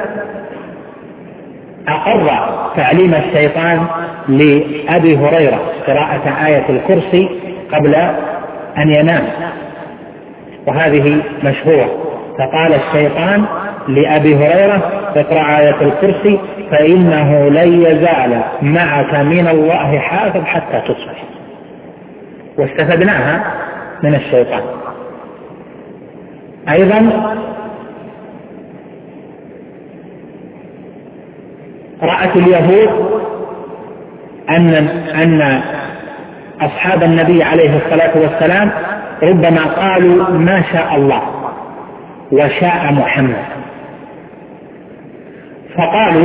أقر تعليم الشيطان لأبي هريرة قراءة آية الكرسي قبل أن ينام، وهذه مشهورة. فقال الشيطان لأبي هريرة: اقرأ آية الكرسي فإنه لن يزال معك من الله حافظ حتى تصبح. واستفدناها من الشيطان. أيضا رأت اليهود أن أن أصحاب النبي عليه الصلاة والسلام ربما قالوا ما شاء الله وشاء محمد، فقالوا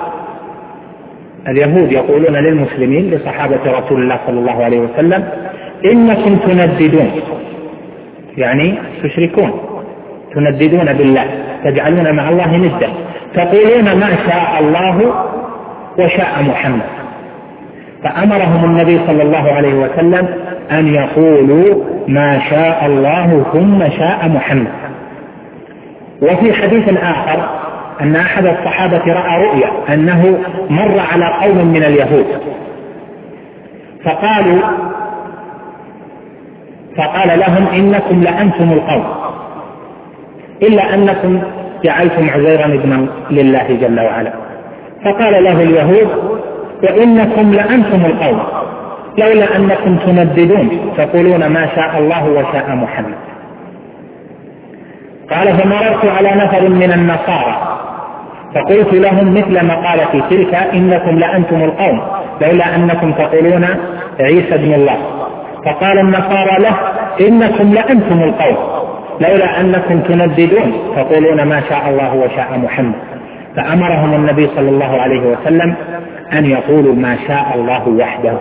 اليهود يقولون للمسلمين لصحابة رسول الله صلى الله عليه وسلم: إنكم تنددون، يعني تشركون، تنددون بالله، تجعلون مع الله ندا، تقولون ما شاء الله وشاء محمد. فأمرهم النبي صلى الله عليه وسلم أن يقولوا ما شاء الله ثم شاء محمد. وفي حديث آخر أن أحد الصحابة رأى رؤيا أنه مر على قوم من اليهود فقالوا فقال لهم: إنكم لأنتم القوم إلا أنكم جعلتم عزيرا ابنا لله جل وعلا. فقال له اليهود: وإنكم لأنتم القوم لولا أنكم تنددون تقولون ما شاء الله وشاء محمد. قال: فمررت على نفر من النصارى فقلت لهم مثل ما قال في تلك: إنكم لأنتم القوم لولا أنكم تقولون عيسى ابن الله. فقال النصارى له: إنكم لأنتم القوم لولا أنكم تنددون تقولون ما شاء الله وشاء محمد. فأمرهم النبي صلى الله عليه وسلم أن يقولوا ما شاء الله وحده.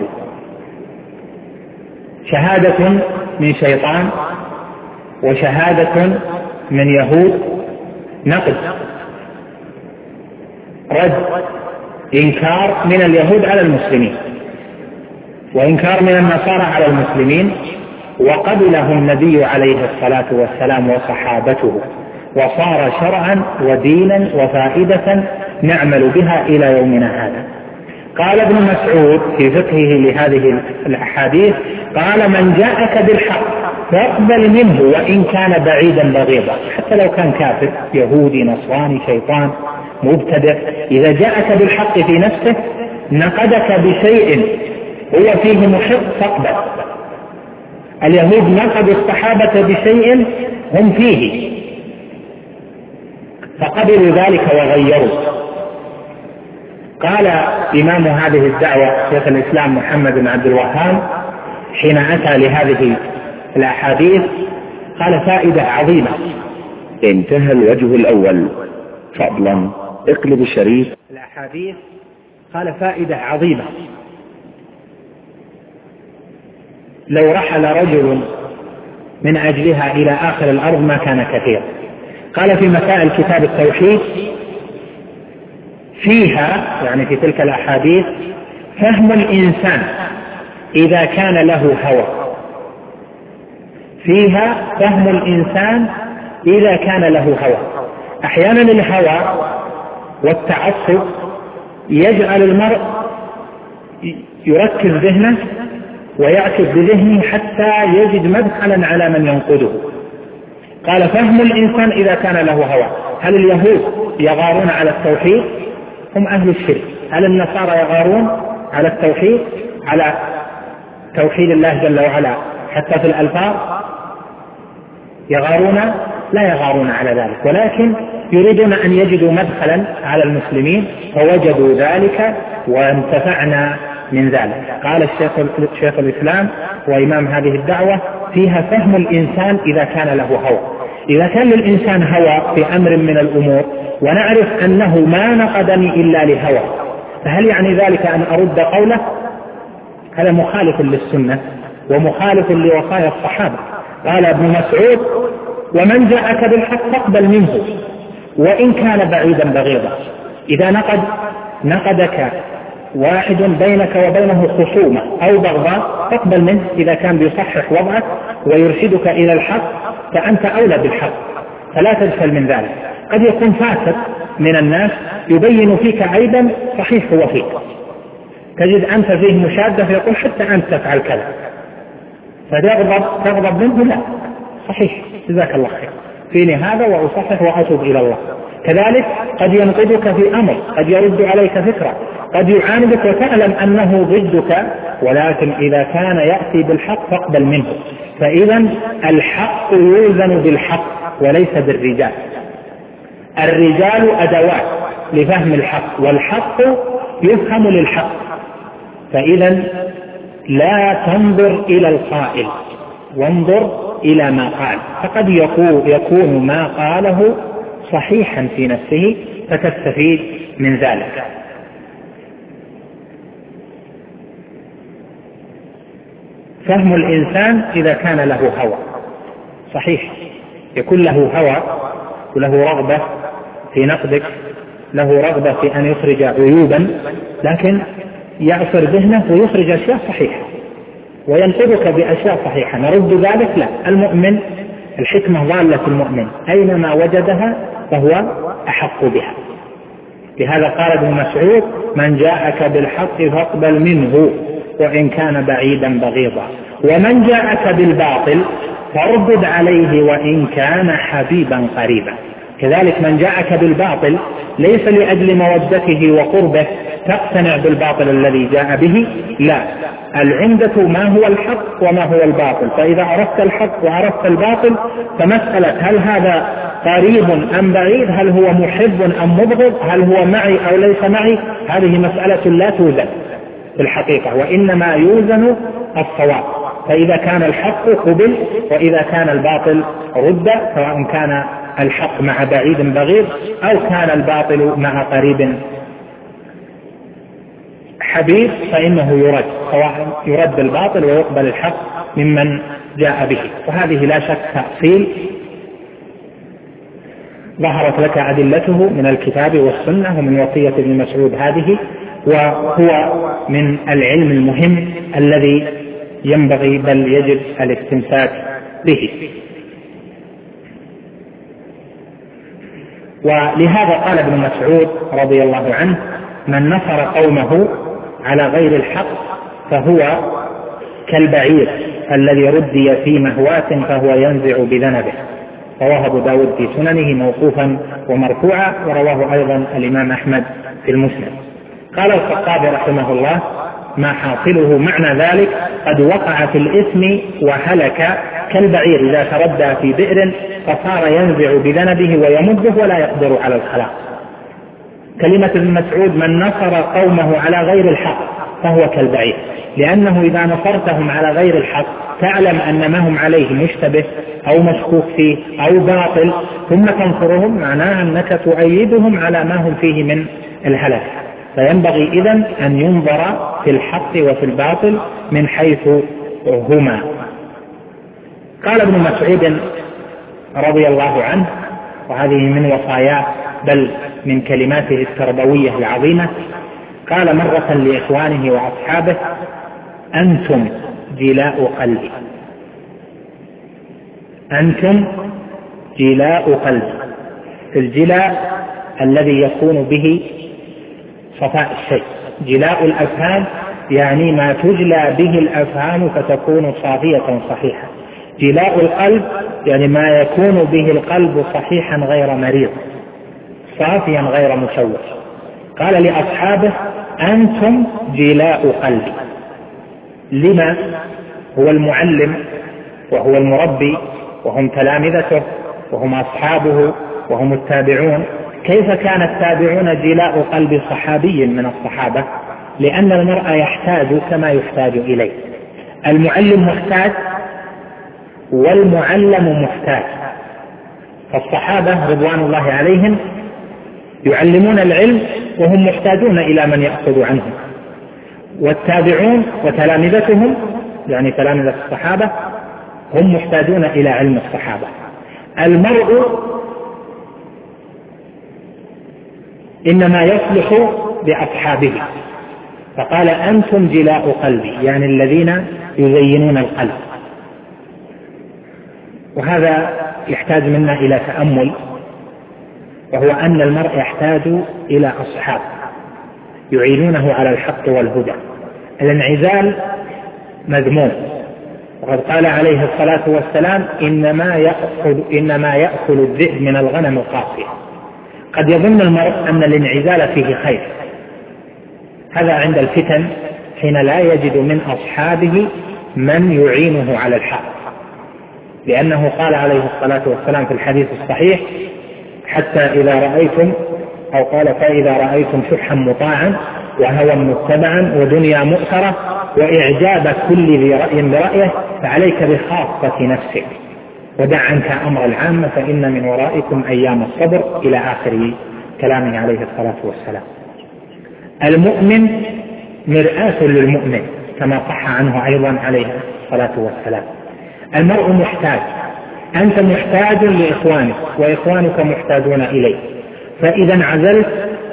شهادة من شيطان وشهادة من يهود، نقد رد إنكار من اليهود على المسلمين وإنكار من النصارى على المسلمين، وقبله النبي عليه الصلاة والسلام وصحابته، وصار شرعا ودينا وفائدة نعمل بها إلى يومنا هذا. قال ابن مسعود في فقهه لهذه الأحاديث: قال: من جاءك بالحق فاقبل منه وإن كان بعيدا بغيضا، حتى لو كان كافر يهودي نصراني شيطان مبتدع، إذا جاءك بالحق في نفسه نقدك بشيء هو فيه محق فاقبل. اليهود نقدوا الصحابة بشيء هم فيه فقبلوا ذلك وغيروا. قال إمام هذه الدعوة شيخ الإسلام محمد بن عبد الوهاب حين أتى لهذه الأحاديث قال: فائدة عظيمة. انتهى الوجه الأول. فضلا اقلب الشريف. الأحاديث قال فائدة عظيمة، لو رحل رجل من أجلها إلى آخر الأرض ما كان كثيرا. قال في مسائل كتاب التوحيد فيها، يعني في تلك الأحاديث، فهم الإنسان إذا كان له هوى، فيها فهم الإنسان إذا كان له هوى. أحيانا الهوى والتعصب يجعل المرء يركز ذهنه ويعكس بذهنه حتى يجد مدخلا على من ينقده. قال فهم الإنسان إذا كان له هوى. هل اليهود يغارون على التوحيد؟ هم أهل الشرك. هل النصارى يغارون على التوحيد، على توحيد الله جل وعلا حتى في الألفاظ؟ يغارون؟ لا يغارون على ذلك، ولكن يريدون أن يجدوا مدخلا على المسلمين، فوجدوا ذلك وانتفعنا من ذلك. قال الشيخ شيخ الإسلام وإمام هذه الدعوة فيها فهم الإنسان إذا كان له هوى. إذا كان للإنسان هوى في أمر من الأمور ونعرف أنه ما نقدني إلا لهوى، فهل يعني ذلك أن أرد قوله؟ هذا مخالف للسنة ومخالف لوصايا الصحابة. قال ابن مسعود ومن جاءك بالحق فاقبل منه وإن كان بعيدا بغيضا. إذا نقد نقدك واحد بينك وبينه خصومة أو بغضاء فاقبل منه، إذا كان بيصحح وضعك ويرشدك إلى الحق فأنت أولى بالحق، فلا تجهل من ذلك. قد يكون فاسد من الناس يبين فيك عيبا صحيح هو فيك، تجد أنت فيه مشادة فيقول حتى أنت تفعل كذا، فتغضب تغضب منه؟ لا، صحيح جزاك الله خير، فيني هذا وأصحح وأتوب إلى الله. كذلك قد ينقذك في أمر، قد يرد عليك فكرة، قد يعاندك وتعلم أنه ضدك، ولكن إذا كان يأتي بالحق فاقبل منه. فإذا الحق يوزن بالحق وليس بالرجال. الرجال أدوات لفهم الحق والحق يفهم للحق. فإذا لا تنظر إلى القائل، وانظر إلى ما قال، فقد يكون ما قاله صحيحا في نفسه فتستفيد من ذلك. فهم الإنسان إذا كان له هوى، صحيح يكون له هوى وله رغبة في نقدك، له رغبة في أن يخرج عيوبا، لكن يعصر ذهنه ويخرج أشياء صحيحة وينقذك بأشياء صحيحة. نرد ذلك؟ لا، المؤمن الحكمة ضالة المؤمن، أينما وجدها فهو أحق بها. لهذا قال ابن مسعود من جاءك بالحق فاقبل منه وإن كان بعيدا بغيضا، ومن جاءك بالباطل فاردد عليه وإن كان حبيبا قريبا. كذلك من جاءك بالباطل ليس لأجل مودته وقربه تقتنع بالباطل الذي جاء به، لا، العمدة ما هو الحق وما هو الباطل. فإذا عرفت الحق وعرفت الباطل فمسألة هل هذا قريب أم بعيد، هل هو محب أم مبغض، هل هو معي أو ليس معي، هذه مسألة لا توزن في الحقيقة، وإنما يوزن الصواب. فإذا كان الحق قبل وإذا كان الباطل رد، سواء كان الحق مع بعيد بغيض أو كان الباطل مع قريب حبيب فإنه يرد، سواء يرد الباطل ويقبل الحق ممن جاء به. وهذه لا شك تأصيل ظهرت لك أدلته من الكتاب والسنة ومن وصية ابن مسعود هذه، وهو من العلم المهم الذي ينبغي بل يجب الاستمساك به. ولهذا قال ابن مسعود رضي الله عنه من نصر قومه على غير الحق فهو كالبعير الذي ردي في مهواة فهو ينزع بذنبه. رواه أبو داود في سننه موقوفا ومرفوعا، ورواه أيضا الإمام أحمد في المسند. قال الخطابي رحمه الله ما حاصله معنى ذلك قد وقع في الإثم وهلك كالبعير إذا تردى في بئر فصار ينزع بذنبه ويمده ولا يقدر على الخلاص. كلمة ابن مسعود من نصر قومه على غير الحق فهو كالبعير، لأنه إذا نصرتهم على غير الحق تعلم أن ما هم عليه مشتبه أو مشكوك فيه أو باطل، ثم تنصرهم، معناه أنك تؤيدهم على ما هم فيه من الهلاك. فينبغي إذن أن ينظر في الحق وفي الباطل من حيث هما. قال ابن مسعود رضي الله عنه، وهذه من وصاياه بل من كلماته التربوية العظيمة، قال مرة لإخوانه وأصحابه: أنتم جلاء قلبي، أنتم جلاء قلبي. الجلاء الذي يكون به صفاء الشيء، جلاء الأفهام يعني ما تجلى به الأفهام فتكون صافية صحيحة. جلاء القلب يعني ما يكون به القلب صحيحا غير مريض، صافيا غير مشوش. قال لأصحابه: أنتم جلاء قلبي. لما؟ هو المعلم وهو المربي وهم تلامذته وهم أصحابه وهم التابعون. كيف كان التابعون جلاء قلب صحابي من الصحابة؟ لأن المرء يحتاج كما يحتاج إليه. المعلم محتاج والمعلم محتاج. فالصحابة رضوان الله عليهم يعلمون العلم وهم محتاجون إلى من يأخذ عنهم، والتابعون وتلامذتهم يعني تلامذة الصحابة هم محتاجون إلى علم الصحابة. المرء إنما يصلح بأصحابه، فقال: أنتم جلاء قلبي، يعني الذين يزينون القلب. وهذا يحتاج منا إلى تأمل، وهو أن المرء يحتاج إلى أصحاب يعينونه على الحق والهدى. الانعزال مذموم، وقد قال عليه الصلاة والسلام: إنما يأكل, إنما يأكل الذئب من الغنم القاصية. قد يظن المرء أن الانعزال فيه خير، هذا عند الفتن حين لا يجد من أصحابه من يعينه على الحق، لأنه قال عليه الصلاة والسلام في الحديث الصحيح: حتى إذا رأيتم، أو قال: فإذا رأيتم شحا مطاعا وهوى متبعا ودنيا مؤثرة وإعجاب كل ذي رأي برأيه فعليك بخاصة نفسك ودع عنك أمر العامة فإن من ورائكم أيام الصبر، إلى آخر كلامه عليه الصلاة والسلام. المؤمن مرآة للمؤمن كما صح عنه أيضا عليه الصلاة والسلام. المرء محتاج، أنت محتاج لإخوانك وإخوانك محتاجون إليك، فإذا انعزلت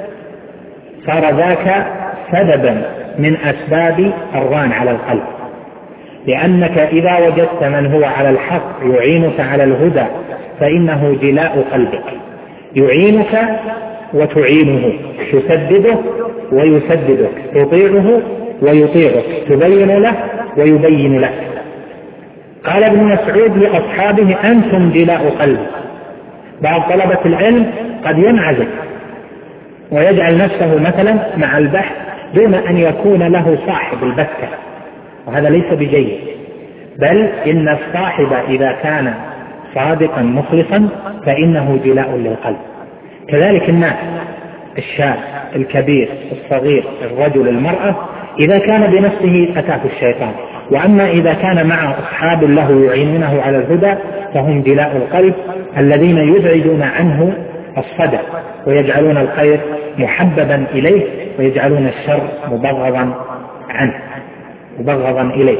صار ذاك سببا من أسباب الران على القلب، لأنك إذا وجدت من هو على الحق يعينك على الهدى فإنه جلاء قلبك، يعينك وتعينه، تسدده ويسددك، تطيعه ويطيعك، تبين له ويبين لك. قال ابن مسعود لأصحابه: أنتم جلاء قلبي. بعض طلبة العلم قد ينعزل ويجعل نفسه مثلا مع البحث دون أن يكون له صاحب البتة، وهذا ليس بجيد، بل إن الصاحب إذا كان صادقا مخلصا فإنه جلاء للقلب. كذلك الناس، الشاب، الكبير، الصغير، الرجل، المرأة، إذا كان بنفسه أتاه الشيطان، وأما إذا كان مع أصحاب له يعينونه على الهدى فهم جلاء القلب الذين يبعدون عنه الصدى ويجعلون الخير محببا إليه ويجعلون الشر مبغضا عنه مبغضا إليه.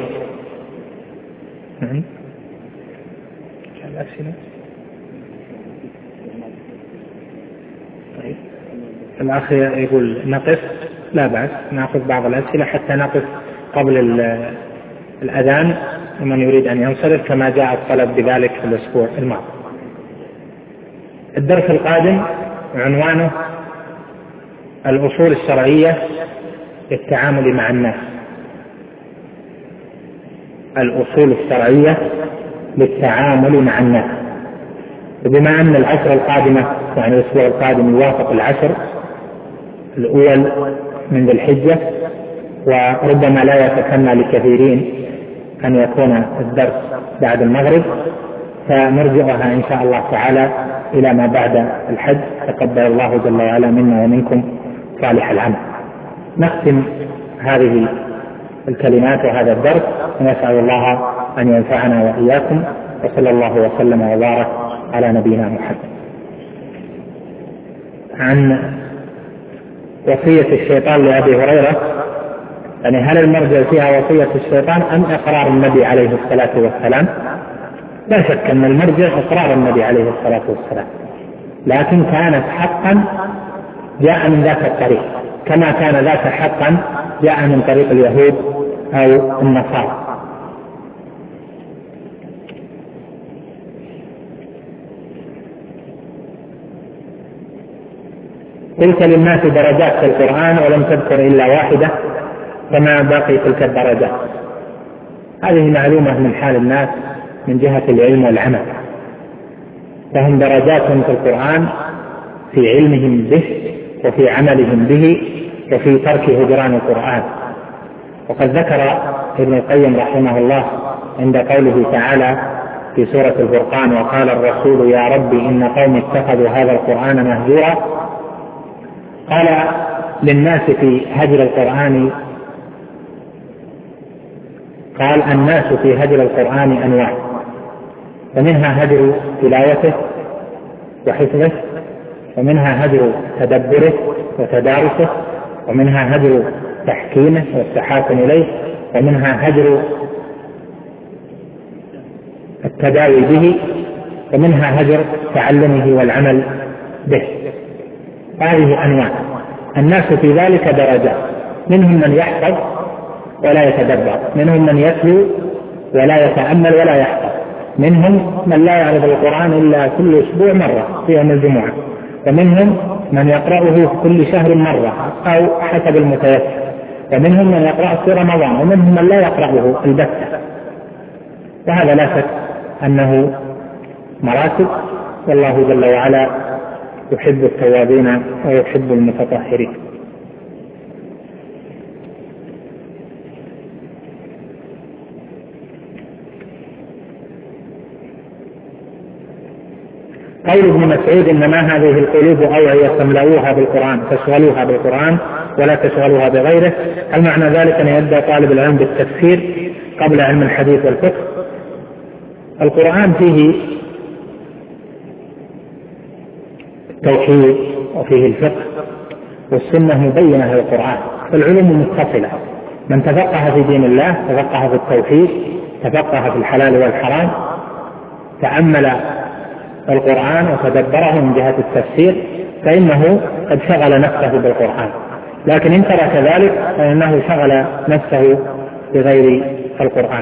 طيب. الأخ يقول نقف، لا بأس نأخذ بعض الأسئلة حتى نقف قبل الأذان ومن يريد أن ينصرف كما جاء الطلب بذلك في الأسبوع الماضي. الدرس القادم عنوانه الأصول الشرعية للتعامل مع الناس. الأصول الشرعية للتعامل مع الناس. وبما أن العشر القادمة يعني الأسبوع القادم يوافق العشر الأول من ذي الحجة، وربما لا يتسنى لكثيرين أن يكون الدرس بعد المغرب، فنرجعها إن شاء الله تعالى إلى ما بعد الحج. تقبل الله جل وعلا منا ومنكم صالح العمل. نختم هذه الكلمات وهذا الدرس ونسأل الله أن ينفعنا وإياكم، وصلى الله وسلم وبارك على نبينا محمد. عن وصية الشيطان لأبي هريرة، يعني هل المرجع فيها وصية الشيطان أم إقرار النبي عليه الصلاة والسلام؟ لا شك أن المرجع إقرار النبي عليه الصلاة والسلام، لكن كانت حقا جاء من ذاك الطريق، كما كان ذاك حقا جاء من طريق اليهود أو النصارى. قلت للناس درجات في القرآن ولم تذكر إلا واحدة، فما باقي تلك الدرجات؟ هذه معلومة من حال الناس من جهة العلم والعمل، فهم درجات في القرآن في علمهم به وفي عملهم به وفي ترك هجران القرآن. وقد ذكر ابن القيم رحمه الله عند قوله تعالى في سورة الفرقان: وقال الرسول يا رب إن قوم اتخذوا هذا القرآن مهجورا. قال للناس في هجر القرآن، قال الناس في هجر القرآن أنواع، فمنها هجر تلاوته وحفظه، ومنها هجر تدبره وتدارسه، ومنها هجر تحكيمه والتحاكم إليه، ومنها هجر التداوي به، ومنها هجر تعلمه والعمل به. هذه أنواع. الناس في ذلك درجات، منهم من يحفظ ولا يتدبر، منهم من يتلو ولا يتأمل ولا يحفظ، منهم من لا يعرف القرآن إلا كل أسبوع مرة في يوم الجمعة، ومنهم من يقرأه كل شهر مرة أو حسب المتيسر، ومنهم من يقرأ في رمضان، ومنهم من لا يقرأه البتة. وهذا لا شك أنه مراتب، والله جل وعلا يحب التوابين ويحب المتطهرين. قول ابن مسعود إنما هذه القلوب أوعية تملؤوها بالقرآن تشغلوها بالقرآن ولا تشغلوها بغيره، هل معنى ذلك أن يبدأ طالب العلم بالتفسير قبل علم الحديث والفقه؟ القرآن فيه التوحيد وفيه الفقه، والسنة مبينة للقرآن، فالعلوم متصلة. من تفقه في دين الله تفقه في التوحيد، تفقه في الحلال والحرام، تأمل القرآن وتدبره من جهة التفسير، فإنه قد شغل نفسه بالقرآن. لكن إن ترك ذلك فإنه شغل نفسه بغير القرآن.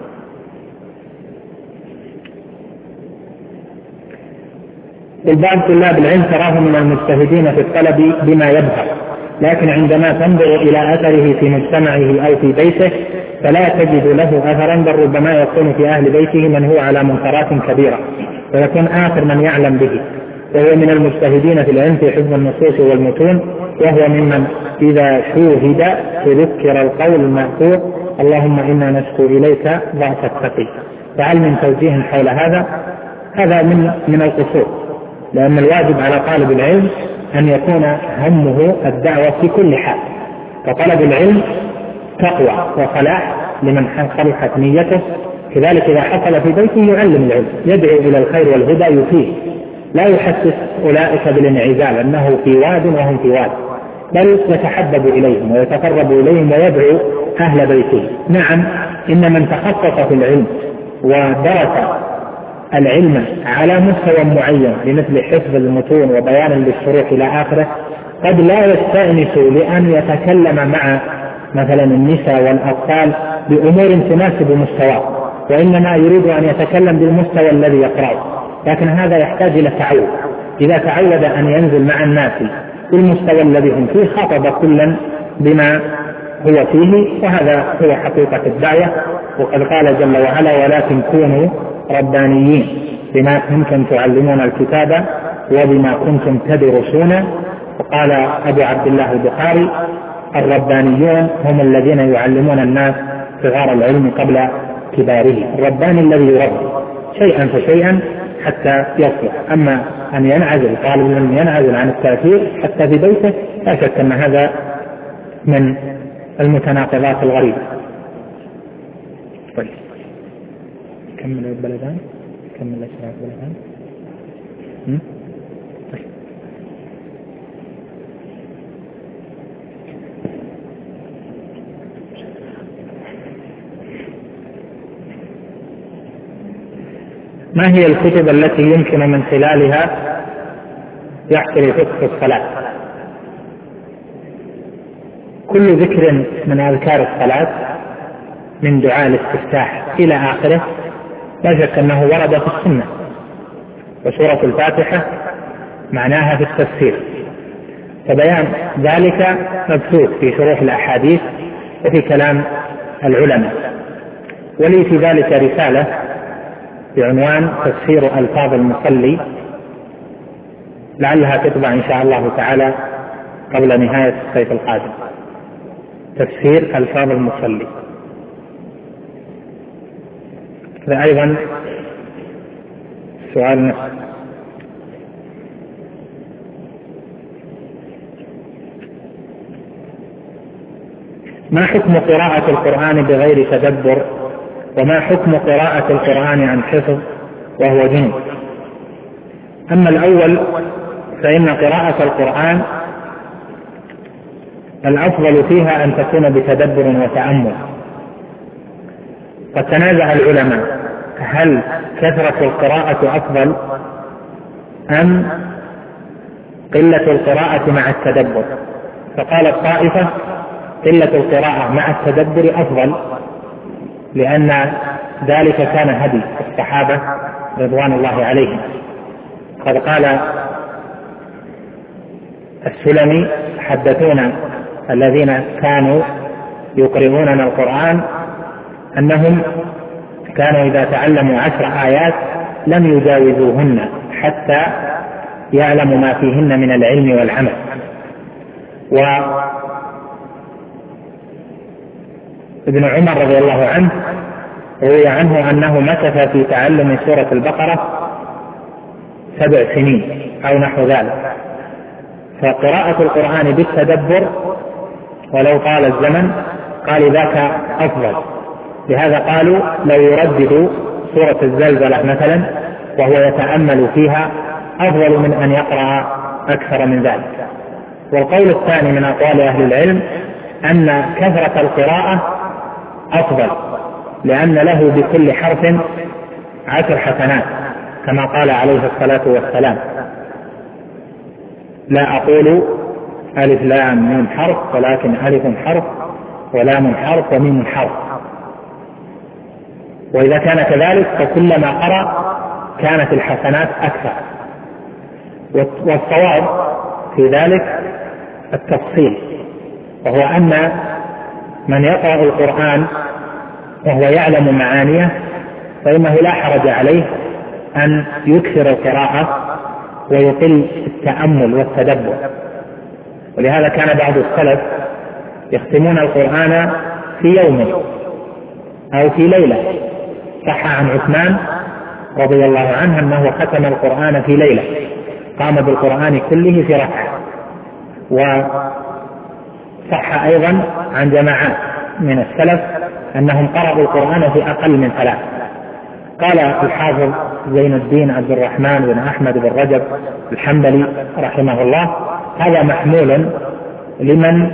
بعض طلاب العلم تراه من المجتهدين في الطلب بما يظهر، لكن عندما تنظر إلى أثره في مجتمعه أو في بيته فلا تجد له أثرا، بل ربما يكون في أهل بيته من هو على منكرات كبيرة ويكون آخر من يعلم به، وهو من المجتهدين في العلم في حفظ النصوص والمتون، وهو ممن إذا شوهد تذكر القول المأثور اللهم إنا نشكو إليك ضعف التقي. فهل من توجيه حول هذا؟ هذا من من القصور، لأن الواجب على طالب العلم أن يكون همه الدعوة في كل حال، فطلب العلم تقوى وصلاح لمن صلحت نيته. كذلك إذا حصل في بيته يعلم العلم، يدعو إلى الخير والهدى، يفيد، لا يحسس أولئك بالانعزال أنه في واد وهم في واد، بل يتحبب إليهم ويتقرب إليهم ويدعو أهل بيته. نعم، إن من تخصص في العلم ودرس العلم على مستوى معين بمثل حفظ المتون وبيان للشروح إلى آخره قد لا يستأنس لأن يتكلم مع مثلا النساء والأطفال بأمور تناسب مستواه، وإنما يريد أن يتكلم بالمستوى الذي يقرأه، لكن هذا يحتاج إلى تعود. إذا تعود أن ينزل مع الناس بالمستوى الذي هم فيه خاطب كلا بما هو فيه، وهذا هو حقيقة الدعوة. وقد قال جل وعلا ولكن كونوا ربانيين بما كنتم تعلمون الكتاب وبما كنتم تدرسون. وقال أبو عبد الله البخاري الربانيون هم الذين يعلمون الناس صغار العلم قبل كباره. الرباني الذي يربي شيئا فشيئا حتى يصلح. أما أن ينعزل طالب العلم ينعزل عن التأثير حتى في بيته، لا شك أن هذا من المتناقضات الغريبة. طيب كمل البلدان كمل الأشياء البلدان. طيب ما هي الكتب التي يمكن من خلالها يحصل فقه الصلاة؟ كل ذكر من أذكار الصلاة من دعاء الاستفتاح إلى آخره لا شك أنه ورد في السنة، وسورة الفاتحة معناها في التفسير، فبيان ذلك مبثوث في شروح الأحاديث وفي كلام العلماء. ولي في ذلك رسالة بعنوان تفسير ألفاظ المصلي، لعلها تطبع إن شاء الله تعالى قبل نهاية الصيف القادم. تفسير ألفاظ المصلي. هذا أيضا سؤال نفس. ما حكم قراءة القرآن بغير تدبر؟ وما حكم قراءة القرآن عن حفظ وهو جنب؟ أما الأول فإن قراءة القرآن الأفضل فيها أن تكون بتدبر وتأمل. قد تنازع العلماء هل كثرة القراءة أفضل أم قلة القراءة مع التدبر، فقال الطائفة قلة القراءة مع التدبر أفضل، لأن ذلك كان هدي الصحابة رضوان الله عليهم. قد قال السلمي حدثونا الذين كانوا يقرؤوننا القرآن أنهم كانوا إذا تعلموا عشر آيات لم يجاوزوهن حتى يعلموا ما فيهن من العلم والعمل. وابن عمر رضي الله عنه روي عنه أنه مكث في تعلم سورة البقرة سبع سنين أو نحو ذلك. فقراءة القرآن بالتدبر ولو طال الزمن قال ذاك أفضل. لهذا قالوا لو يردد سورة الزلزلة مثلا وهو يتأمل فيها أفضل من أن يقرأ أكثر من ذلك. والقول الثاني من أقوال أهل العلم أن كثرة القراءة أفضل، لأن له بكل حرف عشر حسنات كما قال عليه الصلاة والسلام: لا أقول ألف لام ميم حرف ولكن ألف حرف ولام حرف وميم حرف. وإذا كان كذلك فكلما قرأ كانت الحسنات أكثر. والصواب في ذلك التفصيل، وهو أن من يقرأ القرآن وهو يعلم معانيه فإنه لا حرج عليه أن يكثر القراءة ويقل التأمل والتدبر. ولهذا كان بعض السلف يختمون القرآن في يوم أو في ليلة. صح عن عثمان رضي الله عنه أنه ختم القرآن في ليلة، قام بالقرآن كله في ركعة. وصح أيضا عن جماعات من السلف أنهم قرأوا القرآن في أقل من ثلاث. قال الحافظ زين الدين عبد الرحمن بن أحمد بن رجب الحنبلي رحمه الله: هذا محمول لمن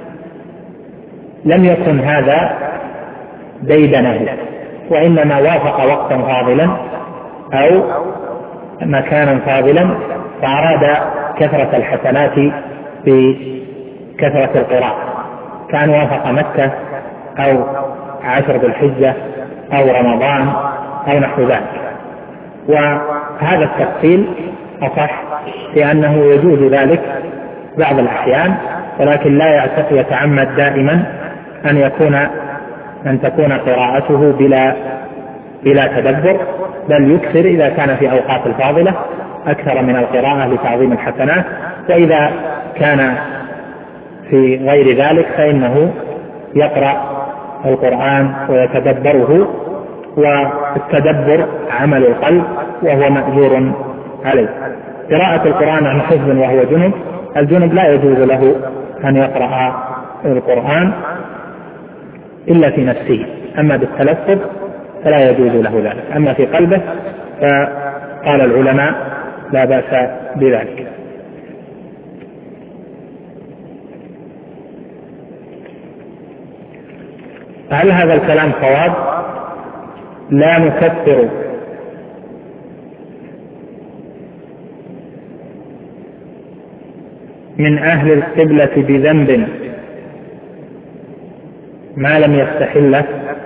لم يكن هذا ديدنه، وإنما وافق وقتا فاضلا أو مكانا فاضلا فأراد كثرة الحسنات في كثرة القراءة، كان وافق مكة أو عشر ذي الحجة أو رمضان أو نحو ذلك. وهذا التفصيل أصح لأنه يجوز ذلك بعض الأحيان، ولكن لا يتعمد دائما أن يكون أن تكون قراءته بلا بلا تدبر، بل يكثر إذا كان في أوقات الفاضلة أكثر من القراءة لتعظيم الحسنات، وإذا كان في غير ذلك فإنه يقرأ القرآن ويتدبره، والتدبر عمل القلب وهو مأجور عليه. قراءة القرآن عن حفظ وهو جنب، الجنب لا يجوز له أن يقرأ القرآن إلا في نفسه، أما بالتلفظ فلا يجوز له ذلك. أما في قلبه فقال العلماء لا بأس بذلك. هل هذا الكلام صواب؟ لا نكفر من أهل القبلة بذنب ما لم يستحله؟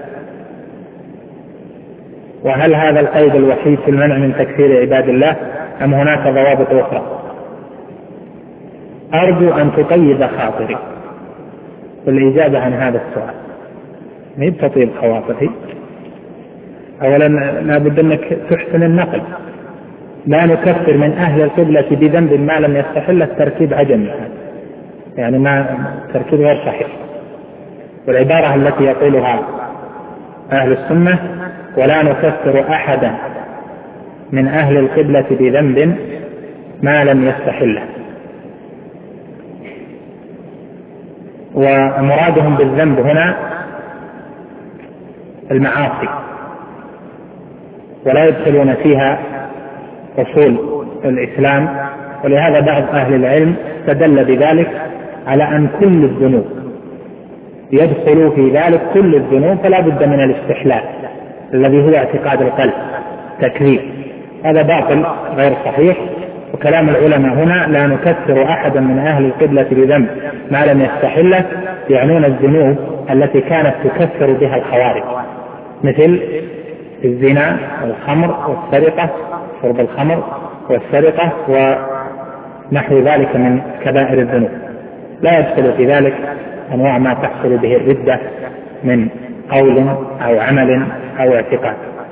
وهل هذا القيد الوحيد في المنع من تكفير عباد الله أم هناك ضوابط أخرى؟ أرجو أن تطيب خاطري بالإجابة عن هذا السؤال. ما تطيب خواطري، أولا لا بد أنك تحسن النقل. لا نكفر من أهل القبلة بذنب ما لم يستحل، التركيب عجمي، يعني ما تركيب غير صحيح. والعبارة التي يقولها أهل السنة ولا نكفر أحدا من أهل القبلة بذنب ما لم يستحله، ومرادهم بالذنب هنا المعاصي، ولا يدخلون فيها أصول الإسلام. ولهذا بعض أهل العلم استدل بذلك على أن كل الذنوب يدخل في ذلك، كل الذنوب فلا بد من الاستحلال الذي هو اعتقاد القلب تكذيب. هذا باطل غير صحيح. وكلام العلماء هنا لا نكفر أحدا من أهل القبلة بذنب ما لم يستحله، يعنون الذنوب التي كانت تكفر بها الخوارج، مثل الزنا والخمر والسرقة، شرب الخمر والسرقة ونحو ذلك من كبائر الذنوب. لا يدخل في ذلك أنواع ما تحصل به الردة من قول أو عمل أو اعتقاد.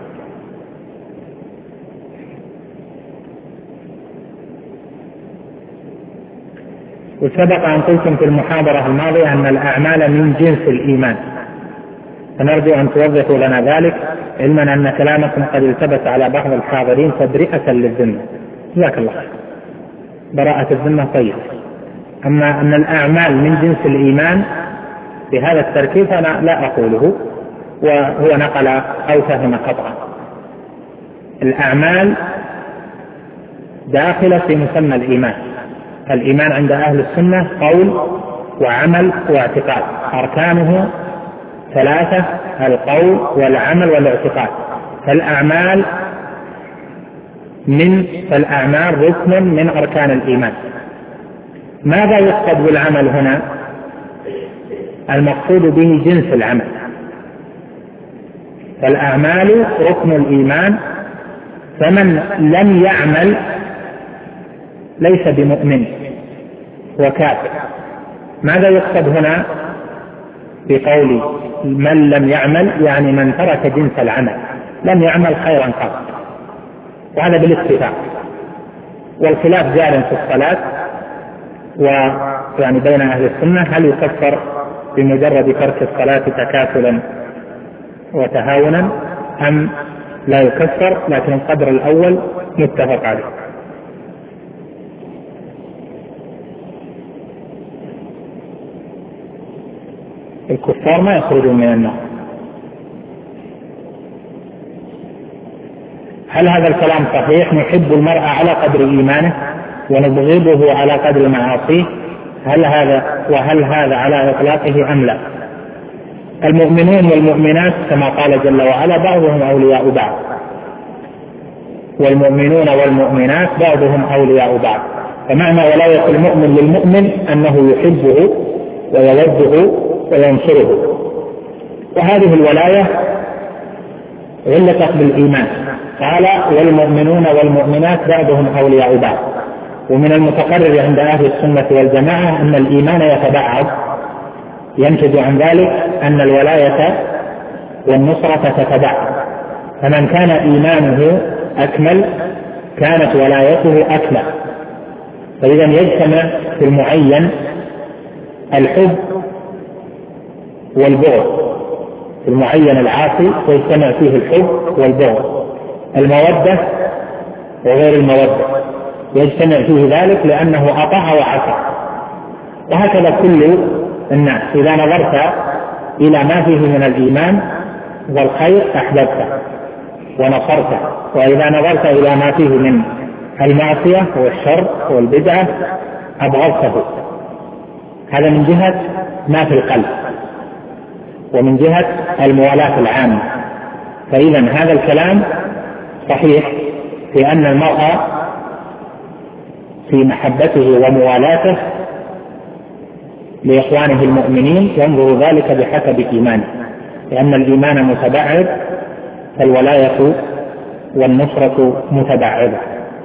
وسبق أن قلتم في المحاضرة الماضية أن الأعمال من جنس الإيمان، فنرجو أن توضحوا لنا ذلك، علما أن كلامكم قد التبس على بعض الحاضرين تبرئة للذمة. جزاك الله خير. براءة الذمة طيب، أما أن الأعمال من جنس الإيمان بهذا التركيب أنا لا أقوله، وهو نقل أو فهم قطعا. الأعمال داخلة في مسمى الإيمان. الإيمان عند أهل السنة قول وعمل واعتقاد، أركانه ثلاثة: القول والعمل والاعتقاد. فالأعمال من فالأعمال ركن من أركان الإيمان. ماذا يقصد بالعمل هنا؟ المقصود به جنس العمل. فالأعمال ركن الإيمان، فمن لم يعمل ليس بمؤمن وكافر. ماذا يقصد هنا بقول من لم يعمل؟ يعني من ترك جنس العمل، لم يعمل خيرا قط، وهذا بالاتفاق. والخلاف جار في الصلاة، ويعني بين أهل السنة هل يكفر بمجرد ترك الصلاة تكاسلا وتهاونا أم لا يكفر، لكن القدر الأول متفق عليه. الكفار ما يخرجون من النار. هل هذا الكلام صحيح؟ نحب المرء على قدر إيمانه ونبغضه على قدر معاصيه، هل هذا وهل هذا على إطلاقه أم لا؟ المؤمنون والمؤمنات كما قال جل وعلا بعضهم أولياء بعض، والمؤمنون والمؤمنات بعضهم أولياء بعض. فمعنى ولاية المؤمن للمؤمن أنه يحبه ويوده وينصره، وهذه الولاية علقت بالإيمان. قال والمؤمنون والمؤمنات بعضهم أولياء بعض. ومن المتقرر عند أهل السنة والجماعة أن الإيمان يتبعض، ينتج عن ذلك أن الولاية والنصرة تتبعض. فمن كان إيمانه أكمل كانت ولايته أكمل. فإذا يجتمع في المعين الحب والبغض، في المعين العاصي ويجتمع فيه الحب والبغض، المودة وغير المودة يجتمع فيه ذلك لأنه أطاع وعصى. وهكذا كل الناس، إذا نظرت إلى ما فيه من الإيمان والخير أحببته ونصرته، وإذا نظرت إلى ما فيه من المعصية والشر والبدعة أبغضته. هذا من جهة ما في القلب، ومن جهة الموالاة العامة. فإذا هذا الكلام صحيح في أن المرء في محبته وموالاته لإخوانه المؤمنين ينظر ذلك بحسب إيمانه، لأن الإيمان متبعد فالولاية والنصرة متبعدة.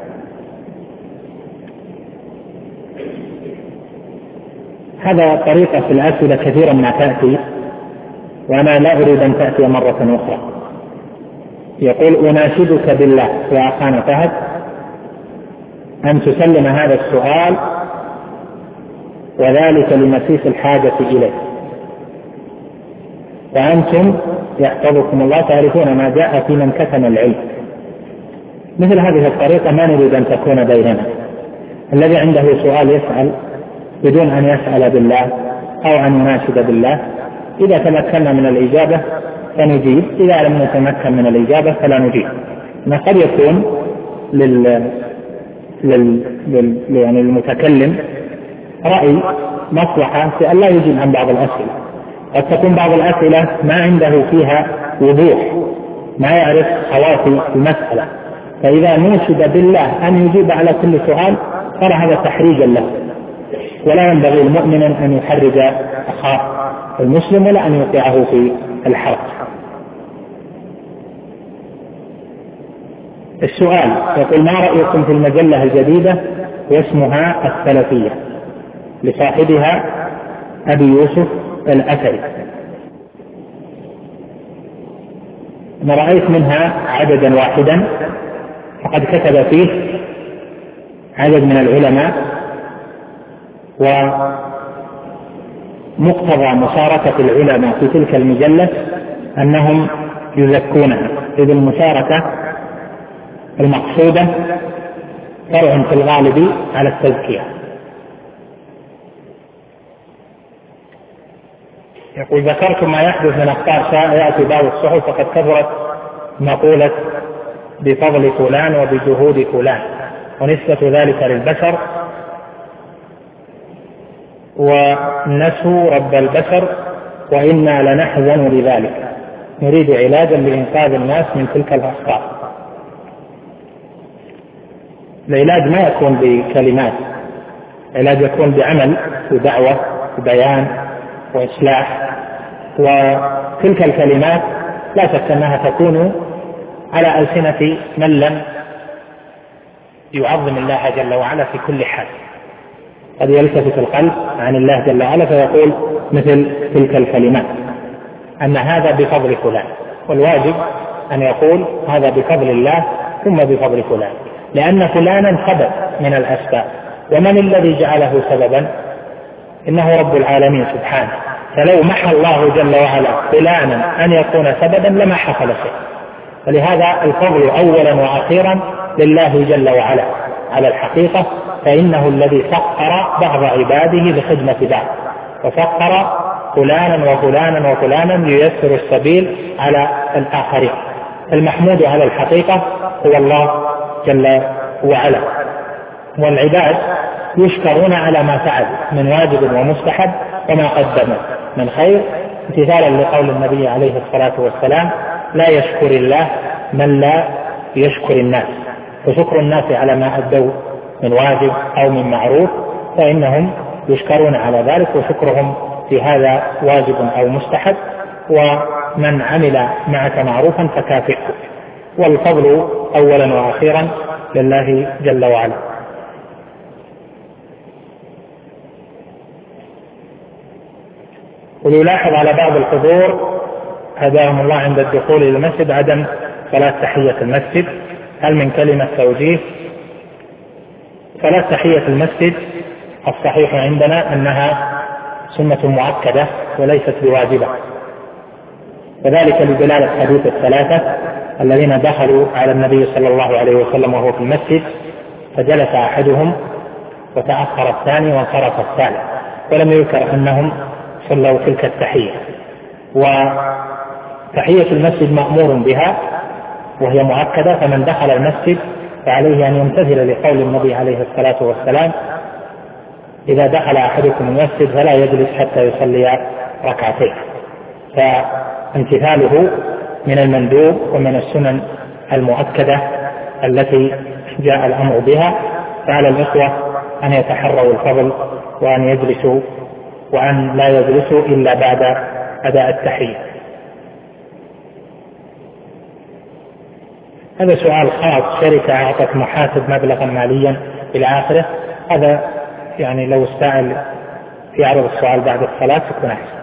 هذا طريقة في الأسئلة كثيرا ما تأتي، وأنا لا أريد أن تأتي مرة أخرى. يقول: أناشدك بالله يا أخانا فهد أن تسلم هذا السؤال، وذلك لمسيس الحاجة إليه، وأنتم يحفظكم الله تعرفون ما جاء في من كتم العلم. مثل هذه الطريقة ما نريد أن تكون بيننا. الذي عنده سؤال يسأل بدون أن يسأل بالله أو أن يناشد بالله. إذا تمكنا من الإجابة فنجيب، إذا لم نتمكن من الإجابة فلا نجيب. ما قد يكون لل... لل... لل... يعني المتكلم رأي مصلحة في أن لا يجيب عن بعض الأسئلة. قد تكون بعض الأسئلة ما عنده فيها وضوح، ما يعرف خواطر المسألة، فإذا نوشد بالله أن يجيب على كل سؤال صار هذا تحريجا له، ولا ينبغي المؤمن أن يحرج أخاه المسلم ولا أن يوقعه في الحرج. السؤال يقول: ما رأيكم في المجلة الجديدة واسمها السلفية لصاحبها أبي يوسف الأثري؟ أنا رأيت منها عددا واحدا، فقد كتب فيه عدد من العلماء، ومقتضى مشاركة العلماء في تلك المجلة أنهم يزكونها، إذ المشاركة المقصودة فرع في الغالب على التزكية. يقول: ذكرت ما يحدث من أخطاء شائعة في بعض الصحف، فقد كثرت مقولة بفضل فلان وبجهود فلان، ونسبة ذلك للبشر، ونسوا رب البشر، وإنا لنحزن لذلك، نريد علاجا لإنقاذ الناس من تلك الأخطاء. العلاج ما يكون بكلمات، العلاج يكون بعمل ودعوة وبيان وإصلاح، وتلك الكلمات لا شك أنها تكون على ألسنة من لم يعظم الله جل وعلا في كل حال. قد يلتفت القلب عن الله جل وعلا فيقول مثل تلك الكلمات أن هذا بفضل فلان، والواجب أن يقول هذا بفضل الله ثم بفضل فلان، لأن فلانا سبب من الأسباب، ومن الذي جعله سببا؟ إنه رب العالمين سبحانه، فلو محى الله جل وعلا فلانا أن يكون سببا لما حصل شيء. فلهذا الفضل أولا وأخيرا لله جل وعلا على الحقيقة، فإنه الذي سخر بعض عباده لخدمة بعض، وسخر فلانا وفلانا وفلانا لييسر السبيل على الآخرين. المحمود على الحقيقة هو الله جل وعلا، والعباد يشكرون على ما فعل من واجب ومستحب وما قدموا من خير، امتثالا لقول النبي عليه الصلاة والسلام: لا يشكر الله من لا يشكر الناس. فشكر الناس على ما أدوا من واجب أو من معروف فإنهم يشكرون على ذلك، وشكرهم في هذا واجب أو مستحب، ومن عمل معك معروفا فكافئه. والفضل أولا وأخيرا لله جل وعلا. ويلاحظ على بعض الحضور هداهم الله عند الدخول إلى المسجد عدم صلاة تحية المسجد، هل من كلمة توجيه؟ صلاة تحية المسجد الصحيح عندنا أنها سنة مؤكدة وليست بواجبة، وذلك لدلالة حديث الثلاثة الذين دخلوا على النبي صلى الله عليه وسلم وهو في المسجد، فجلس أحدهم وتأخر الثاني وانصرف الثالث، ولم يذكر أنهم صلوا تلك التحية. وتحية المسجد مأمور بها وهي مؤكدة، فمن دخل المسجد فعليه أن يمتثل لقول النبي عليه الصلاة والسلام: إذا دخل أحدكم المسجد فلا يجلس حتى يصلي ركعتين. فامتثاله من المندوب ومن السنن المؤكدة التي جاء الأمر بها، فعلى الإخوة أن يتحروا الفضل وأن يجلسوا وأن لا يجلسوا إلا بعد أداء التحية. هذا سؤال خاص، شركة أعطت محاسب مبلغا ماليا إلى آخره، هذا يعني لو السائل يعرض السؤال بعد الصلاة يكون أحسن.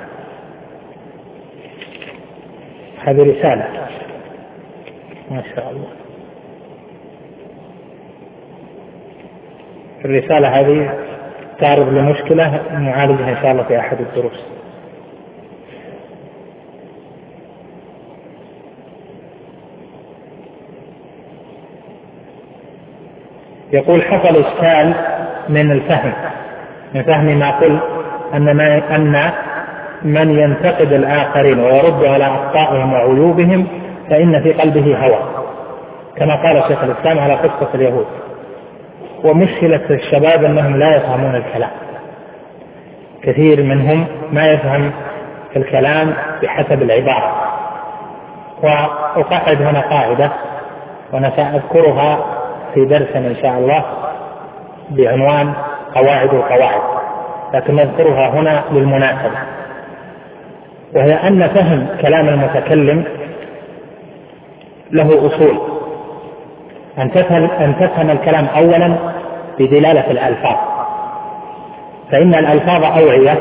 هذه رسالة ما شاء الله. الرسالة هذه تعرض لمشكلة نعالجها إن شاء الله في أحد الدروس. يقول حصل إشكال من الفهم من فهم ما قل أن, ما أن من ينتقد الآخرين ويرد على أخطائهم وعيوبهم فإن في قلبه هوى، كما قال شيخ الإسلام على قصة اليهود. ومشكلة الشباب أنهم لا يفهمون الكلام، كثير منهم ما يفهم الكلام بحسب العبارة. وأقعد هنا قاعدة وأنا سأذكرها في درس إن شاء الله بعنوان قواعد القواعد، لكن نذكرها هنا للمناسبة، وهي أن فهم كلام المتكلم له أصول. أن تفهم, أن تفهم الكلام أولا بدلالة الألفاظ، فإن الألفاظ أوعية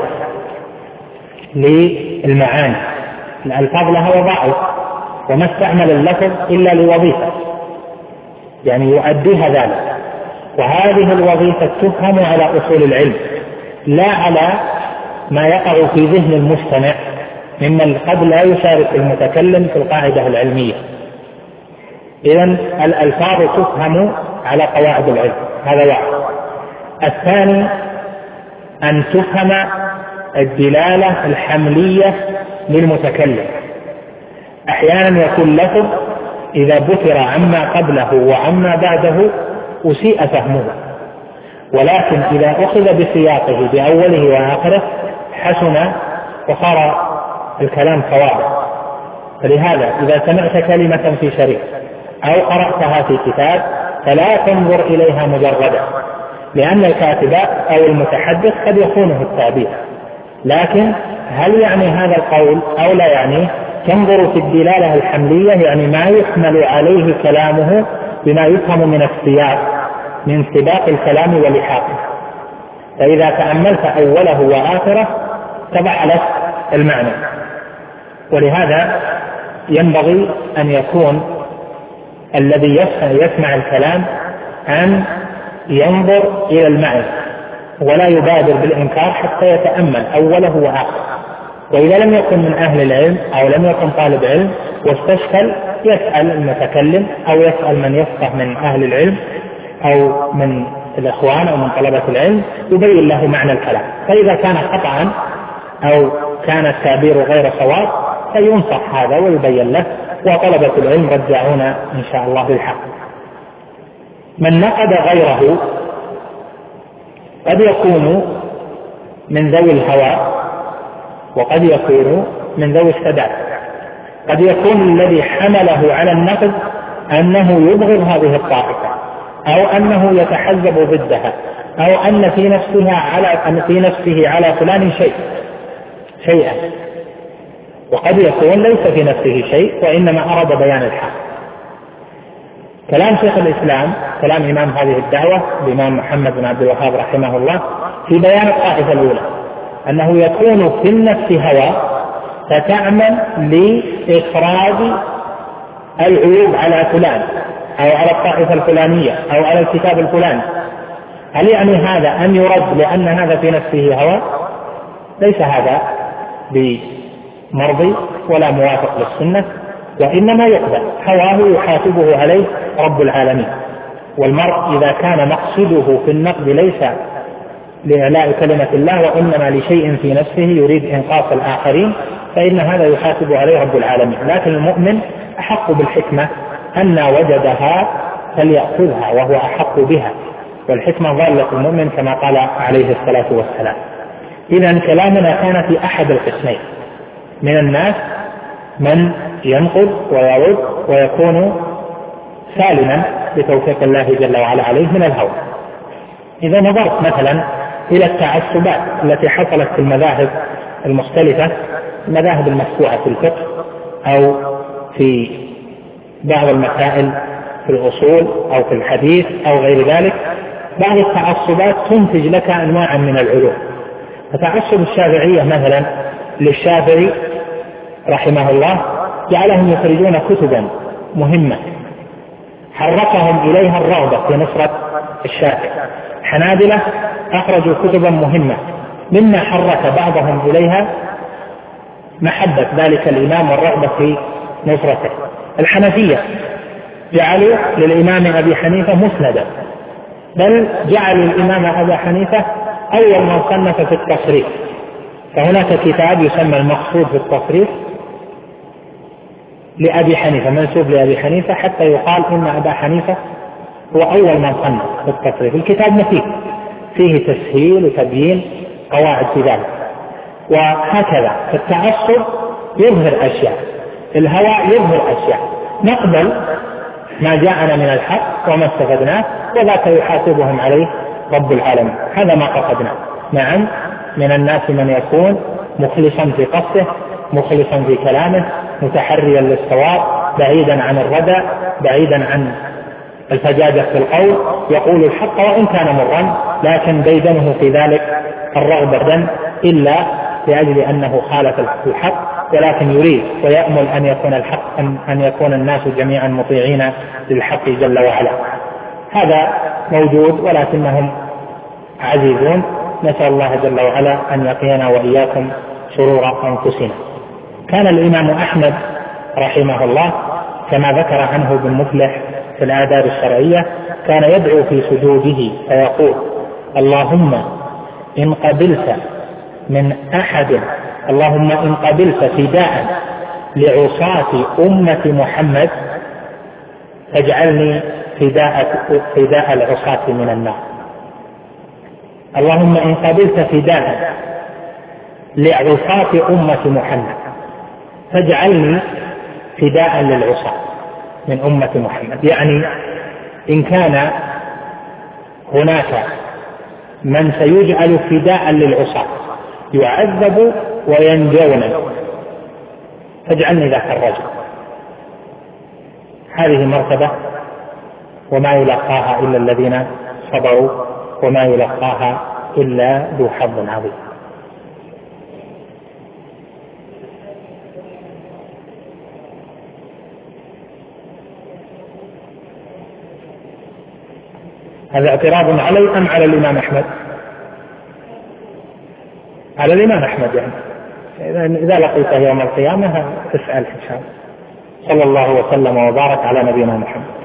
للمعاني، الألفاظ لها وظائف، وما استعمل اللفظ إلا لوظيفة يعني يؤديها ذلك، وهذه الوظيفة تفهم على أصول العلم لا على ما يقع في ذهن المستمع ممن قد لا يشارك المتكلم في القاعدة العلمية. إذن الألفاظ تفهم على قواعد العلم، هذا واحد. الثاني أن تفهم الدلالة الحملية للمتكلم. أحيانا يكون لفظ إذا بتر عما قبله وعما بعده أسيء فهمه، ولكن إذا أخذ بسياقه بأوله وآخره حسن وصار الكلام صوابا. فلهذا إذا سمعت كلمة في شريط أو قرأتها في كتاب فلا تنظر إليها مجردا، لأن الكاتب أو المتحدث قد يخونه التعبير، لكن هل يعني هذا القول أو لا يعني؟ تنظر في الدلالة الحملية، يعني ما يحمل عليه كلامه بما يفهم من السياق من سباق الكلام ولحاقه، فإذا تأملت أوله وآخره تبعلت المعنى. ولهذا ينبغي أن يكون الذي يسمع الكلام أن ينظر إلى المعنى ولا يبادر بالإنكار حتى يتأمل أوله وآخره. وإذا لم يكن من أهل العلم أو لم يكن طالب علم واستشكل يسأل المتكلم أو يسأل من يفقه من أهل العلم أو من الإخوان أو من طلبة العلم يبين له معنى الكلام، فإذا كان خطأ أو كان التعبير غير صواب فينصح هذا ويبين له، وطلبة العلم رجعون إن شاء الله للحق. من نقد غيره قد يكون من ذوي الهوى وقد يكون من ذوي السداد. قد يكون الذي حمله على النقد أنه يبغض هذه الطائفة أو أنه يتحزب ضدها أو أن في نفسها على أن في نفسه على فلان شيء شيئا، وقد يكون ليس في نفسه شيء وإنما أراد بيان الحق. كلام شيخ الإسلام كلام إمام هذه الدعوة الإمام محمد بن عبد الوهاب رحمه الله في بيان الطائفة الأولى أنه يكون في النفس هوى فتعمل لإخراج العيوب على فلان أو على الطائفة الفلانية أو على الكتاب الفلاني. هل يعني هذا أن يرد لأن هذا في نفسه هوى؟ ليس هذا بمرضي ولا موافق للسنة، وإنما يقبل هواه يحاسبه عليه رب العالمين. والمرء إذا كان مقصده في النقد ليس لإعلاء كلمة الله وإنما لشيء في نفسه يريد إنقاص الآخرين فإن هذا يحاسب عليه رب العالمين. لكن المؤمن أحق بالحكمة أن وجدها فليأخذها وهو أحق بها، والحكمة ضالة المؤمن كما قال عليه الصلاة والسلام. إذن كلامنا كان في أحد القسمين، من الناس من ينقض ويرد ويكون سالما بتوفيق الله جل وعلا عليه من الهوى. إذا نظرت مثلا إلى التعصبات التي حصلت في المذاهب المختلفة، المذاهب المشروعة في الفقه أو في بعض المسائل في الأصول أو في الحديث أو غير ذلك. بعض التعصبات تنتج لك أنواعا من العلوم. فتعصب الشافعية مثلا للشافعي رحمه الله جعلهم يخرجون كتبا مهمة حركهم إليها الرغبة في نصرة الشافعي. حنابلة أخرجوا كتبا مهمة مما حرك بعضهم إليها محبة ذلك الإمام والرغبة في نصرته. الحنفية جعلوا للإمام أبي حنيفة مسندا، بل جعلوا الإمام أبي حنيفة أول من صنف في التصريف، فهناك كتاب يسمى المقصود في التصريف لأبي حنيفة منسوب لأبي حنيفة حتى يقال إن أبا حنيفة هو أول من صنف في التصريف. الكتاب مفيد فيه تسهيل وتبيين قواعد في ذلك. وهكذا التعصب يظهر أشياء، الهوى يظهر أشياء، نقبل ما جاءنا من الحق وما استفدناه وذاك يحاسبهم عليه رب العالمين. هذا ما قصدناه. نعم، من الناس من يكون مخلصا في قصده، مخلصا في كلامه، متحريا للصواب، بعيدا عن الردى، بعيدا عن الفجاجة في القول، يقول الحق وإن كان مرا، لكن بيدنه في ذلك الرغبة إلا لأجل أنه خالف الحق، ولكن يريد ويأمل أن يكون الحق أن, أن يكون الناس جميعا مطيعين للحق جل وعلا. هذا موجود ولكنهم عزيزون. نسأل الله جل وعلا أن يقينا وإياكم شرور أنفسنا. كان الإمام أحمد رحمه الله كما ذكر عنه ابن مفلح في الآداب الشرعية كان يدعو في سجوده فيقول: اللهم إن قبلت من أحد اللهم إن قبلت فداء لعصاة أمة محمد فاجعلني فداء فداء العصاة من النار. اللهم إن قبلت فداء لعصاة أمة محمد فاجعلني فداء للعصاة من أمة محمد. يعني إن كان هناك من سيجعل فداء للعصاة يعذب وينجون فاجعلني ذاك الرجل. هذه مرتبة وما يلقاها إلا الذين صبروا وما يلقاها إلا ذو حظ عظيم. هذا اعتراض علي أم على الإمام أحمد؟ على الإمام أحمد. يعني إذا لقيته يوم القيامة اسأل إن شاء الله. صلى الله وسلم وبارك على نبينا محمد.